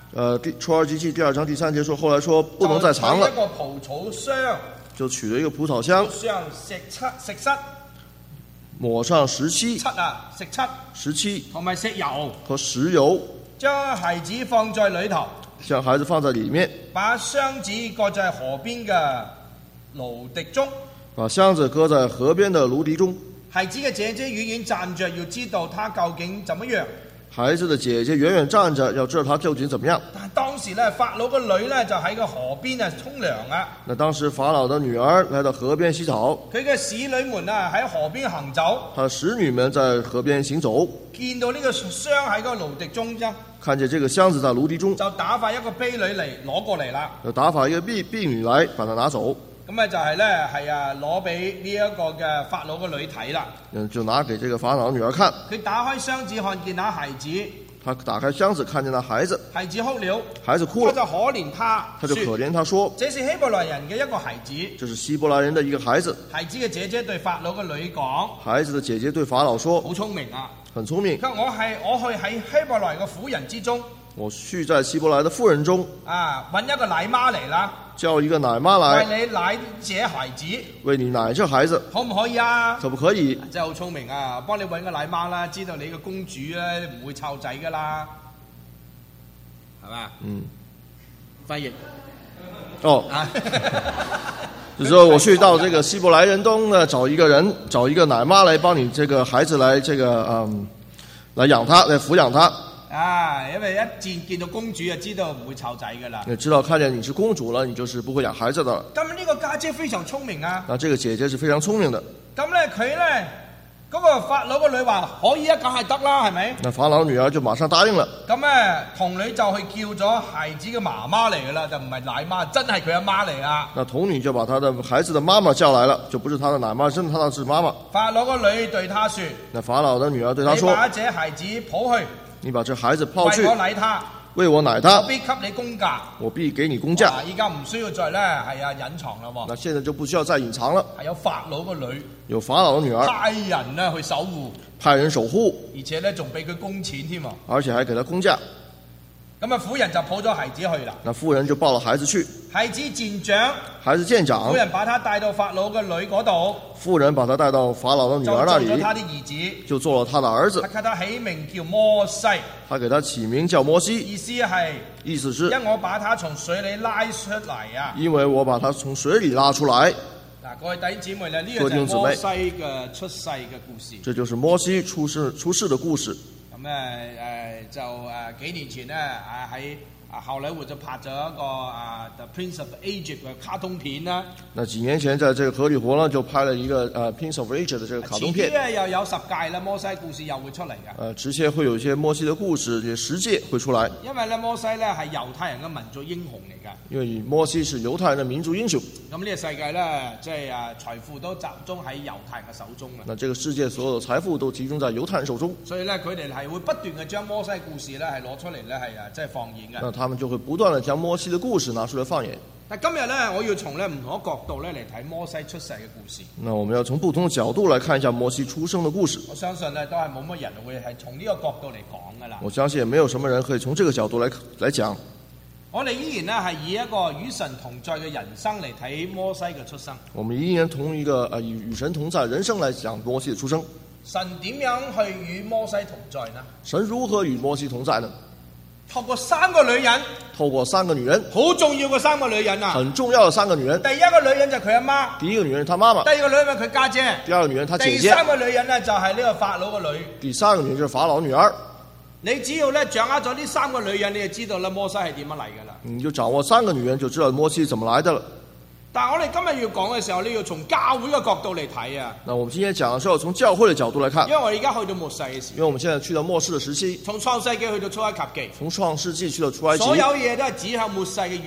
Speaker 3: 出埃及記第2章第3節說，後來說不能再藏了，
Speaker 2: 一個蒲草箱，
Speaker 3: 就取了一個葡萄箱，
Speaker 2: 上石漆，
Speaker 3: 抹上石漆，石漆
Speaker 2: 同埋石油
Speaker 3: 和石油，
Speaker 2: 將孩子放在裏頭，
Speaker 3: 將孩子放在裡面，
Speaker 2: 把箱子擱在河邊嘅蘆荻中，
Speaker 3: 把箱子擱在河邊的蘆荻中。
Speaker 2: 孩子嘅姐姐遠遠站着，要知道他究竟怎麼樣。
Speaker 3: 孩子的姐姐遠遠站着，要知道他究竟怎麼樣。
Speaker 2: 但當時咧，法老個女咧就喺個河邊啊沖涼啊。
Speaker 3: 那當時法老的女兒來到河邊洗澡，
Speaker 2: 佢嘅使女們啊喺河邊行走，
Speaker 3: 他的使女們在河邊行走，
Speaker 2: 見到呢個箱喺個蘆荻中啫，
Speaker 3: 看見這個箱子在蘆荻中，
Speaker 2: 就打發一個婢女嚟攞過嚟啦。
Speaker 3: 就打發一個婢女來把它拿走。
Speaker 2: 咁啊就係咧係啊攞俾呢一個嘅法老個女睇啦。
Speaker 3: 就拿給這個法老女兒看。
Speaker 2: 佢打開箱子看見那孩子。
Speaker 3: 他打開箱子看見那孩子。
Speaker 2: 孩子哭了。
Speaker 3: 孩子哭了。
Speaker 2: 他就可憐他。
Speaker 3: 他就可憐他說：
Speaker 2: 這是希伯來人嘅一個孩子。
Speaker 3: 這是希伯來人的一個孩子。
Speaker 2: 孩子嘅姐姐對法老個女講。
Speaker 3: 孩子的姐姐對法老說：
Speaker 2: 好聰明啊！
Speaker 3: 很聰明。
Speaker 2: 我去喺希伯來嘅婦人之中。
Speaker 3: 我去在希伯來的婦人中。
Speaker 2: 揾一個奶媽嚟啦。
Speaker 3: 叫一個奶媽來。
Speaker 2: 為你奶這孩子。
Speaker 3: 為你奶這孩子。
Speaker 2: 可唔可以啊？
Speaker 3: 可不可以？
Speaker 2: 真係好聰明啊！幫你揾個奶媽啦，知道你個公主咧唔會湊仔噶啦。係嘛？翻譯。
Speaker 3: 哦。就是說我去到這個希伯來人中呢，找一個奶媽來幫你這個孩子來來養他，來撫養他。
Speaker 2: 因為一見到公主就知道唔會湊仔噶啦。
Speaker 3: 你知道看見你是公主了，你就是不會養孩子的了。
Speaker 2: 咁呢個家姐非常聰明啊。
Speaker 3: 那這個姐姐是非常聰明的。
Speaker 2: 咁咧佢咧嗰個法老個女話可以啊，梗係得啦，係咪？
Speaker 3: 那法老女兒就馬上答應了。
Speaker 2: 咁咧童女就去叫咗孩子嘅媽媽嚟噶啦，就唔係奶媽，真係佢阿媽嚟啊。
Speaker 3: 那童女就把她的孩子的媽媽叫來了，就不是她的奶媽，真的她的是媽媽。
Speaker 2: 法老個女對他說：
Speaker 3: 那法老的女兒對他說：
Speaker 2: 你把這孩子抱去。
Speaker 3: 你把這孩子抱去，
Speaker 2: 為我奶他，
Speaker 3: 為我奶他，
Speaker 2: 我必給你公價，
Speaker 3: 我必給你公價。
Speaker 2: 依家唔需要再咧隱藏啦喎。
Speaker 3: 那現在就不需要再隱藏了。
Speaker 2: 係有法老個女，
Speaker 3: 有法老的女兒，
Speaker 2: 派人咧去守護，
Speaker 3: 派人守護，
Speaker 2: 而且咧仲俾佢工錢添啊！
Speaker 3: 而且還給他公價。
Speaker 2: 咁啊，婦人就抱咗孩子去啦。
Speaker 3: 那婦人就抱了孩子去。
Speaker 2: 孩子漸長，
Speaker 3: 孩子漸長，
Speaker 2: 婦人把他帶到法老個女嗰度。
Speaker 3: 婦人把他帶到法老的女兒那裡，
Speaker 2: 就做咗他的兒子，
Speaker 3: 就做了他的兒子。
Speaker 2: 他給他起名叫摩西，
Speaker 3: 他給他起名叫摩西，意思是
Speaker 2: 因我把他從水裏拉出嚟啊！
Speaker 3: 因為我把他從水裡拉出來。
Speaker 2: 嗱，各位弟兄姊妹咧，呢個就係摩西嘅出世嘅故事。
Speaker 3: 這就是摩西出世的故事。
Speaker 2: 咁就幾年前咧喺好萊塢就拍咗一個The Prince of Egypt 嘅卡通片啦。那
Speaker 3: 幾年前在這個荷里活呢就拍了一個Prince of Egypt 的這個卡通片。
Speaker 2: 遲啲又有10屆啦，摩西故事又會出嚟㗎。
Speaker 3: 遲些會有一些摩西的故事，也10屆會出來。
Speaker 2: 因為咧摩西咧係猶太人嘅民族英雄嚟㗎。
Speaker 3: 因為摩西是猶太人的民族英雄。
Speaker 2: 咁呢個世界咧，即係財富都集中喺猶太人嘅手中啦。
Speaker 3: 那這個世界所有的財富都集中在猶太人手中。
Speaker 2: 所以咧，佢哋係會不斷嘅將摩西故事咧係攞出嚟咧係即係放映嘅。
Speaker 3: 他們就會不斷地將摩西的故事拿出來放映。
Speaker 2: 但今日呢，我要從咧唔同嘅角度咧嚟睇摩西出世嘅故事。
Speaker 3: 那我們要從不同的角度來看一下摩西出生的故事。
Speaker 2: 我相信呢，都係冇乜人會係從呢個角度嚟講噶啦。
Speaker 3: 我相信也沒有什麼人可以從這個角度來講。
Speaker 2: 我哋依然呢係以一個與神同在嘅人生嚟睇摩西嘅出生。
Speaker 3: 我們依然從一個與神同在人生來講摩西的出生。
Speaker 2: 神點樣去與摩西同在呢？
Speaker 3: 神如何與摩西同在呢？
Speaker 2: 透過3個女人，
Speaker 3: 透過3個女人，
Speaker 2: 好重要嘅3個女人啊！
Speaker 3: 很重要的3個女人。
Speaker 2: 第一個女人就係佢阿媽，
Speaker 3: 第一個女人他媽媽，
Speaker 2: 第二個女人係佢家姐，
Speaker 3: 第二個女人他姐姐，
Speaker 2: 第3個女人呢就係呢個法老個女，
Speaker 3: 第3個女人就是法老女兒。
Speaker 2: 你只要咧掌握咗呢3個女人，你就知道咧摩西係點樣嚟噶啦。
Speaker 3: 你就掌握3個女人，就知道摩西怎麼來的了。
Speaker 2: 但係我哋今日要講嘅時候，你要從教會嘅角度嚟睇啊。
Speaker 3: 那我們今天講嘅時候，從教會嘅角度來看。
Speaker 2: 因為我哋而家去到末世嘅時候。
Speaker 3: 因為我們現在去到末世嘅時期。
Speaker 2: 從創世紀去到出埃及記。
Speaker 3: 從創世紀去到出埃及。
Speaker 2: 所有嘢都係指向末世嘅預言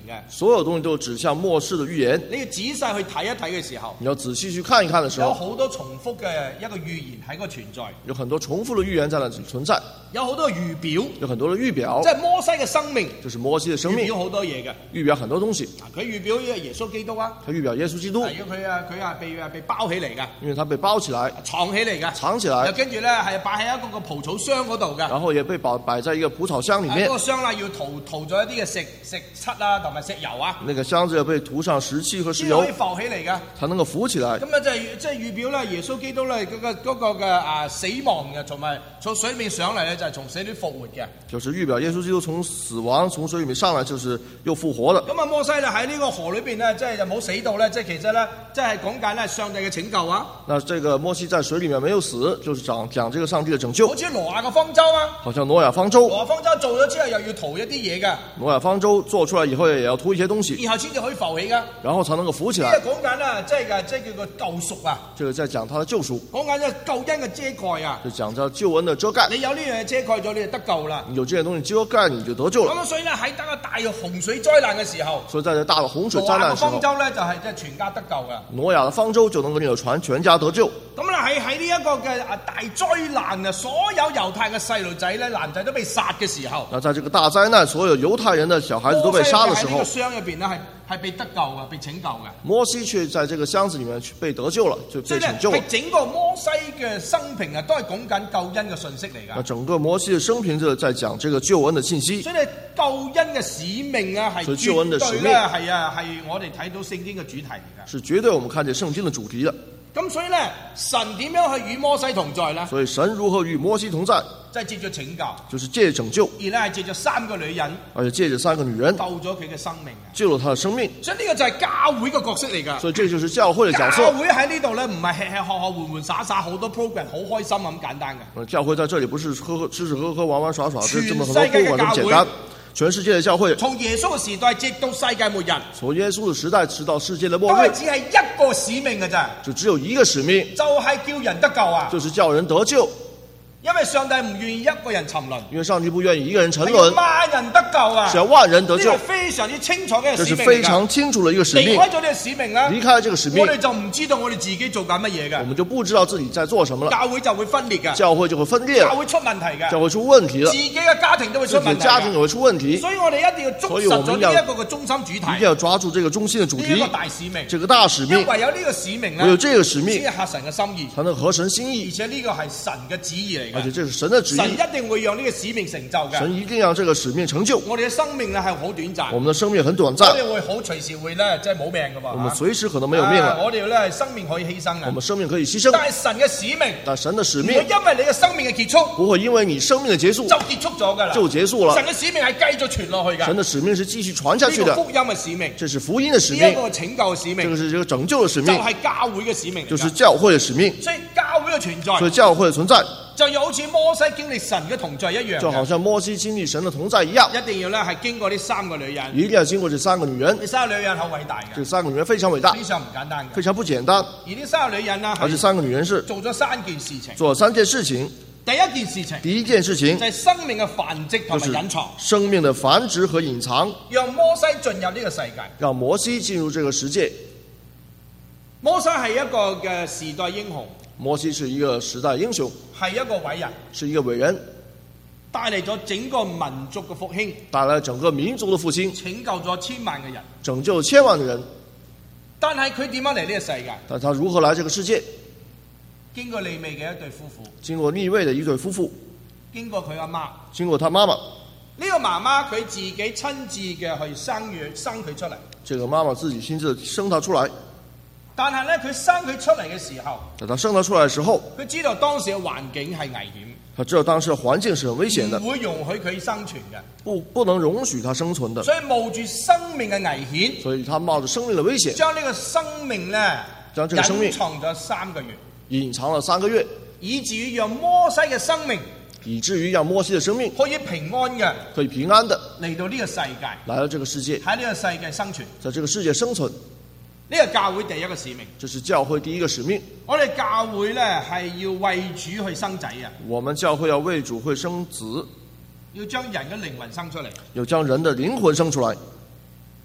Speaker 2: 嘅。
Speaker 3: 所有東西都指向末世的預言。
Speaker 2: 你要仔細去睇一睇嘅時候，
Speaker 3: 你要仔細去看一看的時
Speaker 2: 有
Speaker 3: 候，
Speaker 2: 好多重複嘅一個預言喺嗰個存在，
Speaker 3: 有很多重複的預言在那裡存在，
Speaker 2: 有好多嘅預表，
Speaker 3: 有很多的預表
Speaker 2: 即，係摩西嘅生命
Speaker 3: 就是摩西的生命
Speaker 2: 預表好多嘢嘅。
Speaker 3: 預表很多東西。
Speaker 2: 佢預表耶穌基督啊，
Speaker 3: 他預表耶穌基督，
Speaker 2: 係佢被包起嚟㗎，
Speaker 3: 因為他被包起來、
Speaker 2: 藏起嚟㗎，
Speaker 3: 藏起來，
Speaker 2: 跟住咧係擺喺一個蒲草箱嗰度㗎。
Speaker 3: 然後也被擺在一個蒲草箱裡面。
Speaker 2: 嗰個箱啦要塗咗一啲嘅石漆啊，同埋石油啊，
Speaker 3: 那個箱子要被塗上石漆和石油
Speaker 2: 先可以，浮起嚟㗎。
Speaker 3: 才能夠浮起來。
Speaker 2: 咁啊，即係預表咧，耶穌基督咧嗰個嘅死亡嘅，同埋從水面上嚟咧，就係從死裡復活嘅。
Speaker 3: 就是預表耶穌基督從死亡從水裡面上來，就是又復活了。
Speaker 2: 咁啊，摩西咧喺呢個河裏邊咧，即係就冇死到咧，即係其實咧，即係講解咧上帝嘅拯救啊。
Speaker 3: 那這個摩西在水裡面沒有死，就是講這個上帝的拯救。
Speaker 2: 好似挪亞嘅方舟啊，
Speaker 3: 好像挪亞方舟，
Speaker 2: 挪亞方舟做咗之後又要塗一啲嘢㗎，
Speaker 3: 挪亞方舟做出來以後也要塗一些東西，
Speaker 2: 然後先至可以浮起㗎。
Speaker 3: 然後才能夠浮起
Speaker 2: 呢
Speaker 3: 來。
Speaker 2: 個講緊啊，即係叫做救贖啊，
Speaker 3: 這個在講他的救贖，
Speaker 2: 講緊即係救恩嘅遮蓋啊。
Speaker 3: 就講到救恩的遮蓋。
Speaker 2: 你有呢樣嘢遮蓋咗，你就得救啦。
Speaker 3: 你有這些東西遮蓋，你就得救了。
Speaker 2: 咁所以咧喺當個大嘅洪水災難嘅時候，
Speaker 3: 所以在這大的洪水
Speaker 2: 挪亞嘅
Speaker 3: 災難的時候
Speaker 2: 方，舟咧就係即係全家得救㗎。
Speaker 3: 挪亞的方舟就能夠令全家得救。
Speaker 2: 咁咧喺呢一個嘅大災難啊，所有猶太嘅細路仔咧，男仔都被殺嘅時候，
Speaker 3: 那在這個大災難，所有猶太人的小孩子都被殺的時候
Speaker 2: 喺呢個，箱入邊咧係被得救嘅，被拯救嘅。
Speaker 3: 摩西卻在這個箱子裡面被得救了，就
Speaker 2: 所以咧
Speaker 3: 被拯救了
Speaker 2: 係。整個摩西嘅生平啊，都係講緊救恩嘅信息嚟㗎。
Speaker 3: 那整個摩西的生平就在講這個救恩的信息。
Speaker 2: 所以咧救恩嘅使命啊，係
Speaker 3: 所以救恩的使命
Speaker 2: 絕對咧係我哋睇到聖經嘅主題嚟㗎。
Speaker 3: 是絕對我們看見聖經的主題的。
Speaker 2: 咁所以咧，神點樣去與摩西同在咧？
Speaker 3: 所以神如何與摩西同在，
Speaker 2: 即係借着拯救，
Speaker 3: 就是借着拯救，
Speaker 2: 而咧係借着3個女人
Speaker 3: 而且借着3個女人
Speaker 2: 救咗佢嘅生命嘅。
Speaker 3: 救了他的生命。
Speaker 2: 所以呢個就係教會嘅角色嚟㗎。
Speaker 3: 所以這就是教會的角色。
Speaker 2: 教會喺呢度咧，唔係吃吃喝喝、玩玩耍耍，好多 program 好開心咁簡單嘅。
Speaker 3: 教會在這裡不是吃吃喝喝、玩玩耍耍，
Speaker 2: 全
Speaker 3: 這麼很多不管這麼簡單。全世界的教會，
Speaker 2: 從耶穌嘅時代直到世界末日，
Speaker 3: 從耶穌的時代直到世界的末日，
Speaker 2: 都係只係一個使命㗎咋，
Speaker 3: 就只有一個使命，
Speaker 2: 就係叫人得救啊！
Speaker 3: 就是叫人得救。
Speaker 2: 因為上帝唔願意一個人沉淪，
Speaker 3: 因為上帝不願意一個人沉
Speaker 2: 係要
Speaker 3: 淪，
Speaker 2: 萬人得救啊！
Speaker 3: 是要萬人得救
Speaker 2: 呢個。非常之清楚嘅
Speaker 3: 這是
Speaker 2: 使命嚟㗎。
Speaker 3: 非常清楚的一個使命。
Speaker 2: 離開咗呢個使命咧，
Speaker 3: 離開了這個使命
Speaker 2: 我，哋就唔知道我哋自己做緊乜嘢
Speaker 3: 我
Speaker 2: 㗎，
Speaker 3: 們就不知道自己在做什麼了，
Speaker 2: 教會就會分裂㗎，
Speaker 3: 教會就會分裂了，
Speaker 2: 教會出問題㗎，
Speaker 3: 教會出問題了
Speaker 2: 自，己嘅家庭都會出
Speaker 3: 自己的
Speaker 2: 問題㗎。
Speaker 3: 家庭也會出問題。
Speaker 2: 所以我哋一定要捉
Speaker 3: 所以我
Speaker 2: 實咗
Speaker 3: 們要
Speaker 2: 呢一個嘅中心主題，
Speaker 3: 一定要抓住這個中心的主題
Speaker 2: 呢一個，大使命。
Speaker 3: 這個大使命
Speaker 2: 因為，唯有呢個使命咧，
Speaker 3: 唯有這個使命
Speaker 2: 先係合神嘅心意，
Speaker 3: 才能合神心
Speaker 2: 而
Speaker 3: 意，
Speaker 2: 且呢個係神嘅旨意嚟嘅。
Speaker 3: 而且這是神的旨
Speaker 2: 神
Speaker 3: 意，
Speaker 2: 一定會讓呢個使命成就嘅。
Speaker 3: 神一定讓這個使命成就。
Speaker 2: 我哋嘅生命咧係好短暫，
Speaker 3: 我們的生命很短
Speaker 2: 我
Speaker 3: 暫，
Speaker 2: 哋會好隨時會咧即係冇命㗎
Speaker 3: 我們
Speaker 2: 喎。
Speaker 3: 隨時可能沒有命了，
Speaker 2: 我哋咧生命可以犧牲嘅，
Speaker 3: 我們生命可以犧牲，
Speaker 2: 但係神嘅使命
Speaker 3: 但神的使
Speaker 2: 唔會
Speaker 3: 命
Speaker 2: 因為你嘅生命嘅結束
Speaker 3: 不會因為你生命的結束
Speaker 2: 就結束咗㗎啦，
Speaker 3: 就結束了
Speaker 2: 神，嘅使命係繼續傳落去㗎。
Speaker 3: 神的使命是繼續傳下去的，
Speaker 2: 呢個福音嘅使命，
Speaker 3: 這是福音的使
Speaker 2: 呢一
Speaker 3: 命，
Speaker 2: 個拯救嘅使
Speaker 3: 這
Speaker 2: 命，
Speaker 3: 個是這個拯救的使
Speaker 2: 就
Speaker 3: 命，
Speaker 2: 係教會嘅使命嚟㗎，
Speaker 3: 就是教會的使命。
Speaker 2: 所以教會嘅存在
Speaker 3: 所以教會的存在，
Speaker 2: 就又好似摩西經歷神嘅同在一樣嘅，
Speaker 3: 就好像摩西經歷神的同在一樣，
Speaker 2: 一定要咧係經過呢3個女人，
Speaker 3: 一定要經過這3個女人，
Speaker 2: 呢3個女人好偉大
Speaker 3: 這
Speaker 2: 嘅，
Speaker 3: 3個女人非常偉大，
Speaker 2: 非常唔簡單嘅。
Speaker 3: 非常不簡單，
Speaker 2: 而呢3個女人呢，
Speaker 3: 而這
Speaker 2: 係
Speaker 3: 3個女人是
Speaker 2: 做咗3件事情。
Speaker 3: 做了3件事情。
Speaker 2: 第一件事情
Speaker 3: 第一件事情
Speaker 2: 就係生命嘅繁殖同
Speaker 3: 就是
Speaker 2: 埋隱藏，
Speaker 3: 生命的繁殖和隱藏，
Speaker 2: 讓摩西進入呢個世界。
Speaker 3: 讓摩西進入這個世界。
Speaker 2: 摩西係一個嘅時代英雄，
Speaker 3: 摩西是一個時代英雄，
Speaker 2: 係一個偉人，
Speaker 3: 是一個偉人，
Speaker 2: 帶嚟咗整個民族嘅復興，
Speaker 3: 帶來整個民族的復興，
Speaker 2: 拯救咗千萬嘅人。
Speaker 3: 拯救千萬的人。
Speaker 2: 但係佢點樣嚟呢個世界？
Speaker 3: 但他如何來這個世界？
Speaker 2: 經過利未嘅一對夫婦，
Speaker 3: 經過利未的一對夫婦，
Speaker 2: 經過佢阿媽，
Speaker 3: 經過他媽媽，
Speaker 2: 呢個媽媽佢自己親自嘅去生佢出嚟。
Speaker 3: 這個媽媽自己親自生他出來。
Speaker 2: 但係咧，佢生佢出嚟嘅時候，
Speaker 3: 等他生他出來的時候，
Speaker 2: 佢知道當時嘅環境係危險，
Speaker 3: 他知道當時的環境是很危險的，
Speaker 2: 唔會容許佢生存嘅，
Speaker 3: 不能容許他生存的，
Speaker 2: 所以冒住生命嘅危險，
Speaker 3: 所以他冒着生命的危險，
Speaker 2: 將呢個生命咧
Speaker 3: 將這個生命
Speaker 2: 隱藏咗3個月，
Speaker 3: 隱藏了3個月，
Speaker 2: 以至於讓摩西嘅生命
Speaker 3: 以至於讓摩西的生命
Speaker 2: 可以平安嘅
Speaker 3: 可以平安的
Speaker 2: 嚟到呢個世界，
Speaker 3: 來到這個世界，
Speaker 2: 喺呢個世界生存。
Speaker 3: 在這個世界生存。
Speaker 2: 呢個教會第一個使命，
Speaker 3: 這是教會第一個使命。
Speaker 2: 我哋教會咧係要為主去生仔啊，
Speaker 3: 我們教會要為主會生子，
Speaker 2: 要將人嘅靈魂生出嚟。
Speaker 3: 要將人的靈魂生出來。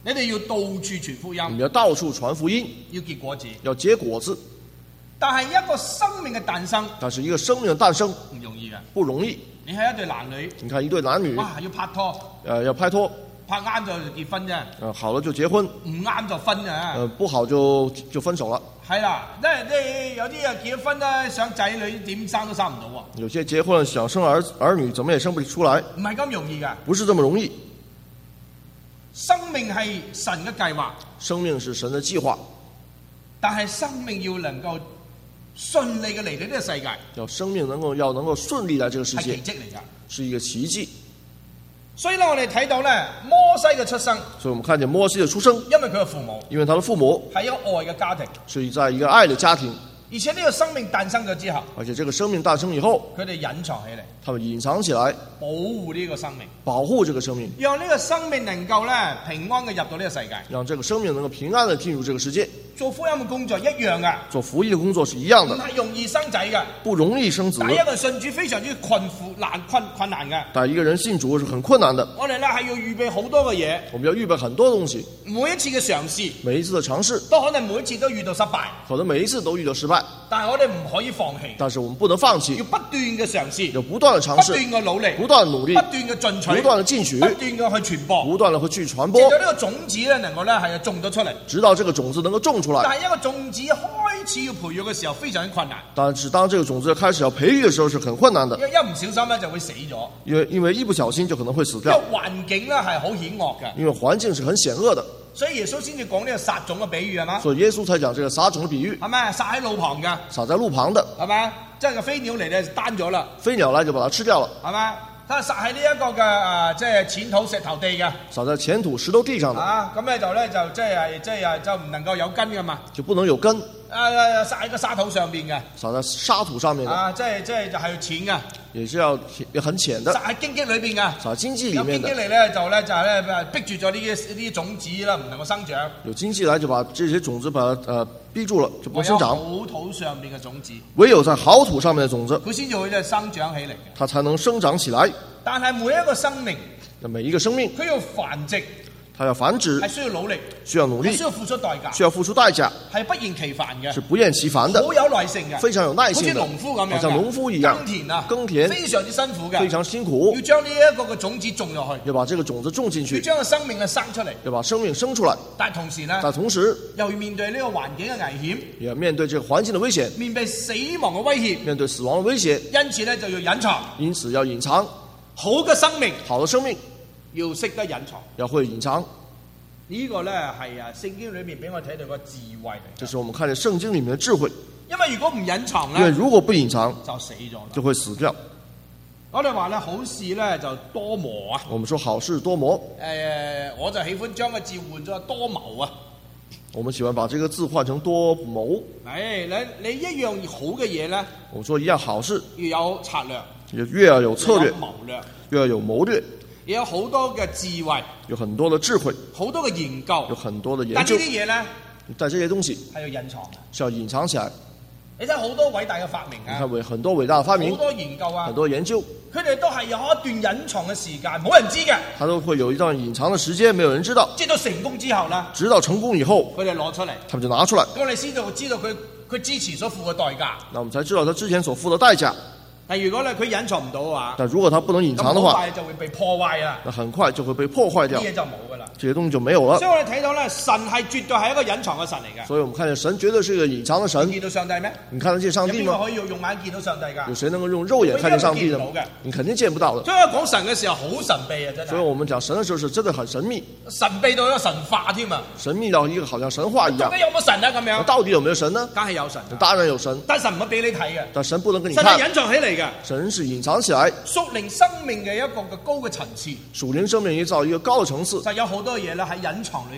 Speaker 2: 你哋要到處傳福音，
Speaker 3: 你们要到处传福音，
Speaker 2: 要結果子。
Speaker 3: 要结果子。
Speaker 2: 但係一個生命嘅誕生
Speaker 3: 但是一个生命的诞生
Speaker 2: 唔容易嘅。
Speaker 3: 不容易。
Speaker 2: 你係一對男女，
Speaker 3: 你看一对男女，
Speaker 2: 哇，要拍拖，
Speaker 3: 要拍拖，
Speaker 2: 拍啱就結婚啫，
Speaker 3: 好了就结婚，
Speaker 2: 唔啱就分啊。
Speaker 3: 不好就分手了。
Speaker 2: 係啦，因為有啲人結咗婚咧，想仔女點生都生唔到喎，
Speaker 3: 有些结婚了想生儿女，怎么也生不出来，
Speaker 2: 唔係咁容易㗎。
Speaker 3: 不是这么容易。
Speaker 2: 生命係神嘅計劃，
Speaker 3: 生命是神的计划，
Speaker 2: 但係生命要能夠順利嘅嚟到呢個世界，
Speaker 3: 要生命能够顺利来这个世
Speaker 2: 係奇
Speaker 3: 界，
Speaker 2: 蹟嚟㗎。
Speaker 3: 是一个奇迹。
Speaker 2: 所以咧，我哋睇到咧摩西嘅出生，
Speaker 3: 所以我们看见摩西的出生，
Speaker 2: 因為佢嘅父母
Speaker 3: 因为他的父母
Speaker 2: 係一個愛嘅家庭，
Speaker 3: 是在一个愛的家庭，
Speaker 2: 而且呢個生命誕生咗之後，
Speaker 3: 而且这个生命诞生以后，
Speaker 2: 佢哋隱藏起嚟，
Speaker 3: 他们隐藏起来，
Speaker 2: 保護呢個生命，
Speaker 3: 保护这个生命，
Speaker 2: 讓呢個生命能夠咧平安嘅入到呢個世界。
Speaker 3: 让这个生命能够平安的进入这个世界。
Speaker 2: 做福音嘅工作一樣㗎，
Speaker 3: 做福音的工作是一样
Speaker 2: 唔
Speaker 3: 的，
Speaker 2: 係容易生仔㗎。
Speaker 3: 不容易生子
Speaker 2: 但，係一個信主非常之困難嘅。
Speaker 3: 但一个人信主是很困難的。
Speaker 2: 我哋咧係要預備好多嘅嘢，
Speaker 3: 我们要預備很多東西，
Speaker 2: 每一次嘅嘗試
Speaker 3: 每一次的嘗試，
Speaker 2: 都可能每一次都遇到失敗，
Speaker 3: 可能每一次都遇到失敗，
Speaker 2: 但係我哋唔可以放棄，
Speaker 3: 但是我們不能放棄
Speaker 2: 要，不斷嘅嘗試，
Speaker 3: 要不斷的嘗
Speaker 2: 不
Speaker 3: 試，
Speaker 2: 斷嘅努力，
Speaker 3: 不斷的努力，
Speaker 2: 不斷嘅進取，
Speaker 3: 不斷的進取，
Speaker 2: 不斷嘅去傳播，
Speaker 3: 不斷的去傳
Speaker 2: 直
Speaker 3: 播，
Speaker 2: 到呢個種子咧能夠咧係種咗出嚟。
Speaker 3: 直到這個種子能夠種出來。
Speaker 2: 但係一個種子開始要培育嘅時候非常之困難，
Speaker 3: 但是當這個種子開始要培育的時候是很困難的，
Speaker 2: 一唔小心咧就會死咗，
Speaker 3: 因為一不小心就可能會死
Speaker 2: 因
Speaker 3: 掉，
Speaker 2: 為環境咧係好險惡嘅，
Speaker 3: 因為環境是很險惡的，
Speaker 2: 所以耶穌先至講呢個撒種嘅比喻係嘛，
Speaker 3: 所以耶穌才講這個撒種的比喻，
Speaker 2: 係咪撒喺路旁嘅，
Speaker 3: 撒在路旁的，
Speaker 2: 係咪？即係個飛鳥嚟咧單咗啦，
Speaker 3: 飛鳥來就把它吃掉了，
Speaker 2: 係咪？佢撒喺呢一個嘅即係淺土石頭地嘅。
Speaker 3: 撒在淺土石頭地上的，
Speaker 2: 咁咧就即係就唔能夠有根噶嘛。
Speaker 3: 就不能有根，
Speaker 2: 撒喺個沙土上邊嘅。
Speaker 3: 撒在沙土上面的，
Speaker 2: 即係就係淺嘅。
Speaker 3: 也是要很淺的，
Speaker 2: 撒喺荊棘裏邊嘅。
Speaker 3: 撒荊棘裡
Speaker 2: 有荊
Speaker 3: 面的，
Speaker 2: 棘嚟咧就逼住咗呢啲種子啦，唔能夠生長。
Speaker 3: 有荊棘來就把這些種子把它逼住了，就不
Speaker 2: 唯有
Speaker 3: 能生長。
Speaker 2: 好土上邊嘅種子，
Speaker 3: 唯有在好土上面的種子，
Speaker 2: 佢先至會生長起嚟嘅。
Speaker 3: 它才能生長起來。
Speaker 2: 但係每一個生命，
Speaker 3: 那每一個生命，
Speaker 2: 佢要繁殖，
Speaker 3: 它要繁殖
Speaker 2: 係，需要努力，
Speaker 3: 需要努力
Speaker 2: 係需，要付出代價，
Speaker 3: 需要付出代價，
Speaker 2: 係不厭其煩嘅，
Speaker 3: 是不厭其煩的，
Speaker 2: 好有耐性嘅，
Speaker 3: 非常有耐性的，
Speaker 2: 好似農夫咁樣嘅，
Speaker 3: 好像農夫一樣
Speaker 2: 耕田啊，
Speaker 3: 耕田
Speaker 2: 非常之辛苦嘅，
Speaker 3: 非常辛苦
Speaker 2: 要，將呢一個嘅種子種落去，
Speaker 3: 要把這個種子種進
Speaker 2: 要
Speaker 3: 去，
Speaker 2: 將個生命嘅生出嚟，
Speaker 3: 要把生命生出來。
Speaker 2: 但係同時呢，
Speaker 3: 但同時，
Speaker 2: 又要面對呢個環境嘅危險，
Speaker 3: 也要面對這個環境的危險，
Speaker 2: 面對死亡嘅威脅，
Speaker 3: 面對死亡的威脅，
Speaker 2: 因此呢，就要隱藏。
Speaker 3: 因此要隱藏。
Speaker 2: 好嘅生命
Speaker 3: 好的生命
Speaker 2: 要識得隱藏，
Speaker 3: 要會隱藏，
Speaker 2: 呢個呢係聖經裏面俾我睇到個智慧嚟。
Speaker 3: 這是我們看見聖經裡面的智慧。
Speaker 2: 因為如果唔隱藏
Speaker 3: 因為
Speaker 2: 呢，
Speaker 3: 如果不隱藏，
Speaker 2: 就死咗啦。
Speaker 3: 就會死掉。
Speaker 2: 我哋話呢，好事呢就多磨啊。
Speaker 3: 我們說好事多磨，
Speaker 2: 我就喜歡將個字換咗多謀啊。
Speaker 3: 我們喜歡把這個字換成多謀。
Speaker 2: 你一樣好嘅嘢呢，
Speaker 3: 我們說一樣好事，
Speaker 2: 要有策略，
Speaker 3: 越要有策略
Speaker 2: 要有，謀略，
Speaker 3: 越要有謀略，
Speaker 2: 要有好多嘅智慧，
Speaker 3: 有很多的智慧，
Speaker 2: 好多嘅研究
Speaker 3: 有。很多的研
Speaker 2: 但呢
Speaker 3: 究。
Speaker 2: 啲嘢呢，
Speaker 3: 但這些東西
Speaker 2: 係要隱藏嘅。
Speaker 3: 是要隱藏起來。
Speaker 2: 你睇好多偉大嘅發明啊，
Speaker 3: 你看很多偉大的發明
Speaker 2: 好，多研究啊
Speaker 3: 很，多研究，
Speaker 2: 佢哋都係有一段隱藏嘅時間，冇人知嘅。
Speaker 3: 它都會有一段隱藏的時間，沒有人知道。
Speaker 2: 知道成功之後呢，
Speaker 3: 直到成功以後，
Speaker 2: 佢哋攞出嚟，
Speaker 3: 他們就拿出來，
Speaker 2: 咁我哋先就知道佢之前所付嘅代價。
Speaker 3: 那我們才知道他之前所付的代價。
Speaker 2: 但如果咧佢隱藏唔到嘅話，
Speaker 3: 但如果他不能隱
Speaker 2: 咁好
Speaker 3: 藏的話，
Speaker 2: 快就會被破壞啦，
Speaker 3: 那很快就會被破壞掉，
Speaker 2: 啲嘢就冇噶啦。
Speaker 3: 這些東西就沒有了
Speaker 2: 所以。我哋睇到咧，神係絕對係一個隱藏嘅神嚟嘅。
Speaker 3: 所以我們看見神絕對是一個隱藏的
Speaker 2: 你
Speaker 3: 神。
Speaker 2: 見到上帝咩？
Speaker 3: 你看得見上帝嗎？
Speaker 2: 有邊個可以用眼見到上帝㗎？
Speaker 3: 有誰能夠用肉眼看見上帝的
Speaker 2: 我應該見唔到嘅？
Speaker 3: 你肯定見不到的。
Speaker 2: 所以我講神嘅時候好神秘啊，真係
Speaker 3: 所以我們講神的時候是真的很神秘，
Speaker 2: 神秘到一個神化添啊！
Speaker 3: 神秘到一個好像神話一樣
Speaker 2: 究竟。有冇神啊？咁樣，
Speaker 3: 那到底有沒有神呢？
Speaker 2: 梗係有神啊，
Speaker 3: 當然有神，
Speaker 2: 但神唔會俾你睇嘅，
Speaker 3: 但神不能給你看，
Speaker 2: 神係隱藏起嚟嘅。
Speaker 3: 神是隱藏起來。
Speaker 2: 屬靈生命嘅一個嘅高嘅層次，
Speaker 3: 屬靈生命也造一個高的層次，
Speaker 2: 就有好多嘢咧喺隱藏裏邊，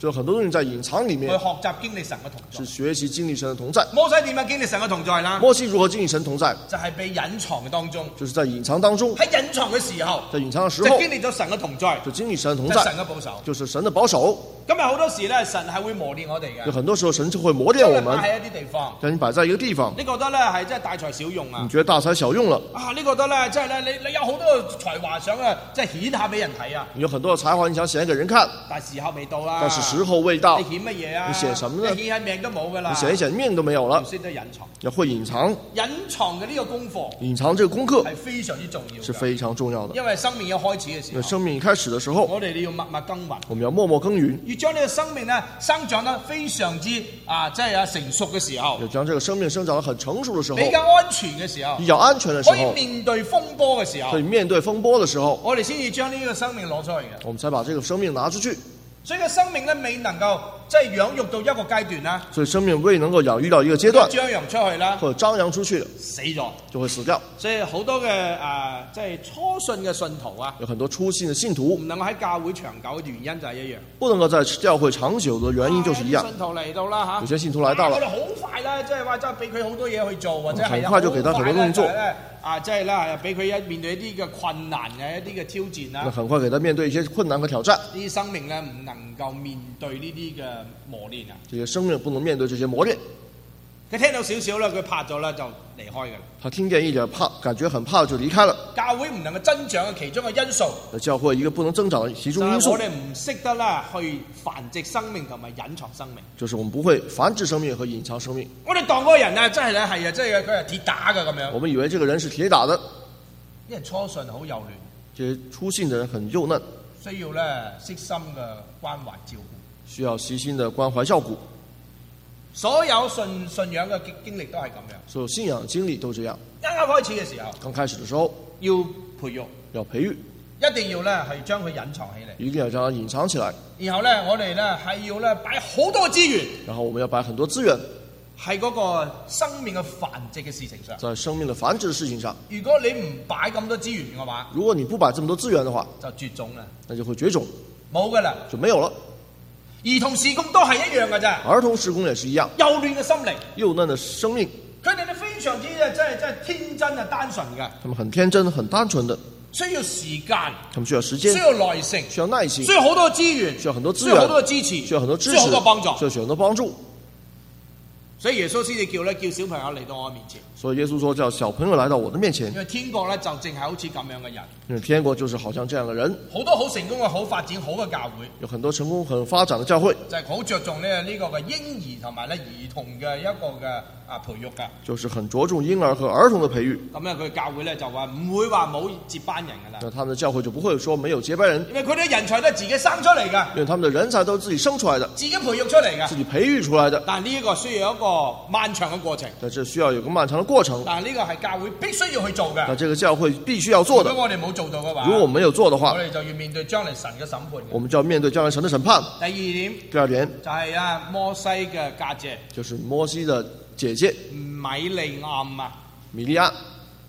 Speaker 3: 就很多东西在隱藏裡
Speaker 2: 去
Speaker 3: 面，
Speaker 2: 學習經歷神嘅同在。
Speaker 3: 是學習經歷神的同在。
Speaker 2: 摩西點樣經歷神嘅同在啦？
Speaker 3: 摩西如何經歷神同在？
Speaker 2: 就係被隱藏嘅當中，
Speaker 3: 就是在隱藏當中，
Speaker 2: 喺隱藏嘅時候，
Speaker 3: 在隱藏的時候
Speaker 2: 就經歷咗神嘅同在，
Speaker 3: 就經歷神的同
Speaker 2: 就係
Speaker 3: 在，
Speaker 2: 神嘅保守。
Speaker 3: 就是神的保守。
Speaker 2: 今日好多時咧，神係會磨練我哋嘅，
Speaker 3: 有很多時候神就會磨練我們，
Speaker 2: 將你擺喺一啲地方，
Speaker 3: 將你擺在一個地方，
Speaker 2: 你覺得咧係真係大材小用啊
Speaker 3: 你？覺得大材小用了，
Speaker 2: 啊，你覺得咧，即係咧，你有好多才華想啊，即係顯下俾人睇啊，
Speaker 3: 你有很多的才華，你想顯給人看，
Speaker 2: 但係時候未到啦。
Speaker 3: 但是時候未到
Speaker 2: 你，顯乜嘢啊？
Speaker 3: 你顯什麼呢
Speaker 2: 你顯下命都冇噶啦。
Speaker 3: 你顯一顯命都沒有了
Speaker 2: 唔。識得隱藏，
Speaker 3: 要會隱藏，
Speaker 2: 隱藏嘅呢個功課
Speaker 3: 隱藏這個功課
Speaker 2: 係非常之重要嘅，
Speaker 3: 是非常重要的。
Speaker 2: 因為生命一開始嘅時候，
Speaker 3: 因為生命一開始的時候，
Speaker 2: 我哋要默默耕耘。
Speaker 3: 我們要默默耕耘，
Speaker 2: 要將呢個生命咧生長得非常之即係成熟嘅時候，
Speaker 3: 要將這個生命生長得很成熟的時候，
Speaker 2: 比較安全嘅時候，
Speaker 3: 比較安全的時
Speaker 2: 可以
Speaker 3: 候，
Speaker 2: 面對風波嘅時候
Speaker 3: 可以，面對風波的時候，
Speaker 2: 我哋先至將呢個生命攞出嚟嘅。
Speaker 3: 我們才把這個生命拿出去。
Speaker 2: 所以個生命咧未能夠即係養育到一個階段啦，
Speaker 3: 所以生命未能夠養育到一個階段，
Speaker 2: 張揚出去啦，
Speaker 3: 或者張揚出去了，
Speaker 2: 死咗。
Speaker 3: 就會死掉。
Speaker 2: 所以好多嘅即係初信嘅信徒啊，
Speaker 3: 有很多初信的信徒
Speaker 2: 唔能夠喺教會長久嘅原因就係一樣。
Speaker 3: 不能夠在教會長久的原因就是一樣。
Speaker 2: 信徒嚟到啦嚇，
Speaker 3: 有些信徒來到了，
Speaker 2: 我哋好快啦，即係話真係俾佢好多嘢去做，或者係
Speaker 3: 很快就給他很多東西做
Speaker 2: 即係啦，俾佢面對一啲嘅困難嘅一啲嘅挑戰啦。
Speaker 3: 那很快給他面對一些困難和挑戰。
Speaker 2: 呢啲生命咧唔能夠面對呢啲嘅磨練啊！
Speaker 3: 這些生命不能面對這些磨練。
Speaker 2: 佢聽到少少咧，佢怕咗咧就離開嘅。
Speaker 3: 他聽見一點怕，感覺很怕就離開了。
Speaker 2: 教會唔能夠增長嘅其中嘅因素，
Speaker 3: 那教會一個不能增長的其中因素
Speaker 2: 就係我，哋唔識得啦去繁殖生命同埋隱藏生命。
Speaker 3: 就是我們不會繁殖生命和隱藏生命。
Speaker 2: 我哋當嗰個人啊，真係咧係啊，即係佢係鐵打嘅咁樣。
Speaker 3: 我們以為這個人是鐵打的，
Speaker 2: 啲人初信好幼嫩，
Speaker 3: 這些初信的人很幼嫩，
Speaker 2: 需要咧悉心嘅關懷照顧。
Speaker 3: 需要悉心的關懷照顧。
Speaker 2: 所有信仰嘅經歷都係咁樣。
Speaker 3: 所有信仰經歷都這樣。
Speaker 2: 啱啱開始嘅時候，
Speaker 3: 剛開始的時候
Speaker 2: 要培育，
Speaker 3: 要培育，
Speaker 2: 一定要咧係將佢隱藏起嚟。
Speaker 3: 一定要將它隱藏起來。
Speaker 2: 然後咧，我哋咧係要咧擺好多資源，
Speaker 3: 然後我們要擺很多資源
Speaker 2: 喺嗰個生命嘅繁殖嘅事情上。
Speaker 3: 在生命的繁殖的事情上。
Speaker 2: 如果你唔擺咁多資源嘅話，
Speaker 3: 如果你不擺這麼多資源的話，
Speaker 2: 就絕種啦，
Speaker 3: 那就會絕種，
Speaker 2: 冇噶啦。
Speaker 3: 就沒有了。
Speaker 2: 兒童事工都係一樣嘅咋，
Speaker 3: 兒童事工也是一樣，
Speaker 2: 幼嫩嘅心靈，
Speaker 3: 幼嫩的生命，
Speaker 2: 佢哋咧非常之真係天真啊單純嘅，
Speaker 3: 他們很天真、很單純的，
Speaker 2: 需要時間，
Speaker 3: 他們需要時間
Speaker 2: 需，要耐性，
Speaker 3: 需要耐心
Speaker 2: 需，要好多資源，
Speaker 3: 需要很多資
Speaker 2: 需要好
Speaker 3: 源，
Speaker 2: 多支持，
Speaker 3: 需要很多支持，
Speaker 2: 需要好多幫助。
Speaker 3: 需要很多幫助。
Speaker 2: 所以耶穌先至叫小朋友嚟到我面前，
Speaker 3: 所以耶穌說叫小朋友來到我的面前
Speaker 2: 因，為天國咧就淨係好似咁樣嘅人，
Speaker 3: 因為天國就是好像這樣的人，
Speaker 2: 好多好成功嘅好發展好嘅教會，
Speaker 3: 有很多成功、很發展的教會，
Speaker 2: 就係好着重呢個嘅嬰兒同埋咧兒童嘅一個嘅培育㗎。
Speaker 3: 就是很着重嬰兒和兒童的培育。
Speaker 2: 咁咧佢教會咧就話唔會話冇接班人㗎啦，
Speaker 3: 那他們的教會就不會說沒有接班人，
Speaker 2: 因為佢哋人才都係自己生出嚟㗎，
Speaker 3: 因為他們的人才都是自己生出來的，
Speaker 2: 自己培育出嚟㗎
Speaker 3: 自。己培育出來的。
Speaker 2: 但係呢一個需要一個漫長嘅過程，
Speaker 3: 但這需要有個漫長的過程，
Speaker 2: 但係呢個係教會必須要去做嘅。
Speaker 3: 那這個教會必須要做的
Speaker 2: 如。果我哋冇做到嘅話，
Speaker 3: 如果我們沒有做的話
Speaker 2: 我，哋就要面對將來神嘅審判嘅。
Speaker 3: 我們就要面對將來神的審判。
Speaker 2: 第二點
Speaker 3: 第二點
Speaker 2: 就係摩西嘅家姐
Speaker 3: 就是摩西的姐姐
Speaker 2: 米利暗啊，
Speaker 3: 米利亞。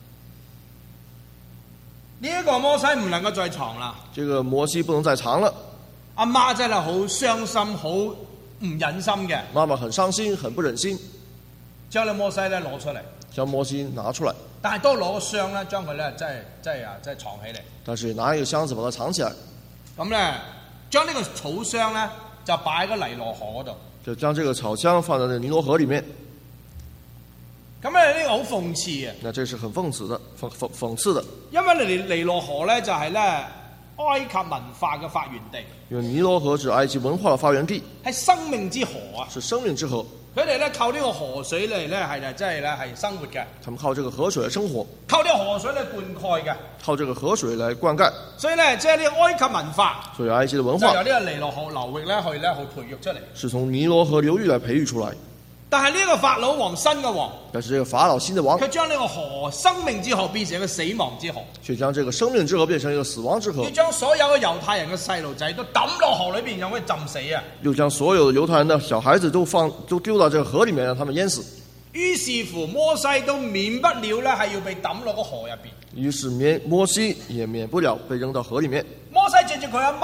Speaker 2: 呢一個摩西唔能夠再藏啦，
Speaker 3: 這個摩西不能再藏了，
Speaker 2: 阿媽真係好傷心，好唔忍心嘅，
Speaker 3: 媽媽很傷心，很不忍心，
Speaker 2: 將呢摩西咧攞出嚟，
Speaker 3: 將摩西拿出來，
Speaker 2: 但係都攞個箱咧，將佢咧真係藏起嚟。
Speaker 3: 但是拿一個箱子把它藏起來，
Speaker 2: 咁咧將呢個草箱咧就擺喺個尼羅河嗰度。
Speaker 3: 就將這個草箱放在那尼羅河裡面。
Speaker 2: 咁咧呢個好諷刺嘅，
Speaker 3: 那這是很諷刺的，諷刺的，
Speaker 2: 因為尼羅河咧就係咧埃及文化嘅發源地，
Speaker 3: 因為尼羅河是埃及文化的發源地，
Speaker 2: 係生命之河啊！
Speaker 3: 是生命之河。
Speaker 2: 佢哋咧靠呢個河水嚟咧係真係咧係生活嘅，
Speaker 3: 他們靠這個河水來生活，
Speaker 2: 靠呢個河水嚟灌溉嘅。
Speaker 3: 靠這個河水來灌溉。
Speaker 2: 所以咧，即係呢個埃及文化
Speaker 3: 所以埃及的文化
Speaker 2: 就由呢個尼羅河流域咧去培育出嚟。
Speaker 3: 是從尼羅河流域來培育出來。
Speaker 2: 但係呢個法老王新嘅王，
Speaker 3: 但是這個法老新的王
Speaker 2: 佢將呢個河生命之河變成一個死亡之河，
Speaker 3: 卻將這個生命之河變成一個死亡之河
Speaker 2: 要，將所有嘅猶太人嘅細路仔都抌落河裏邊，讓佢浸死啊！
Speaker 3: 又將所有的猶太人的小孩子都丟到這個河裡面，讓他們淹死。
Speaker 2: 於是乎，摩西都免不了咧係要被抌落個河入邊。
Speaker 3: 於是摩西也免不了被扔到河裡面。
Speaker 2: 摩西借住佢阿媽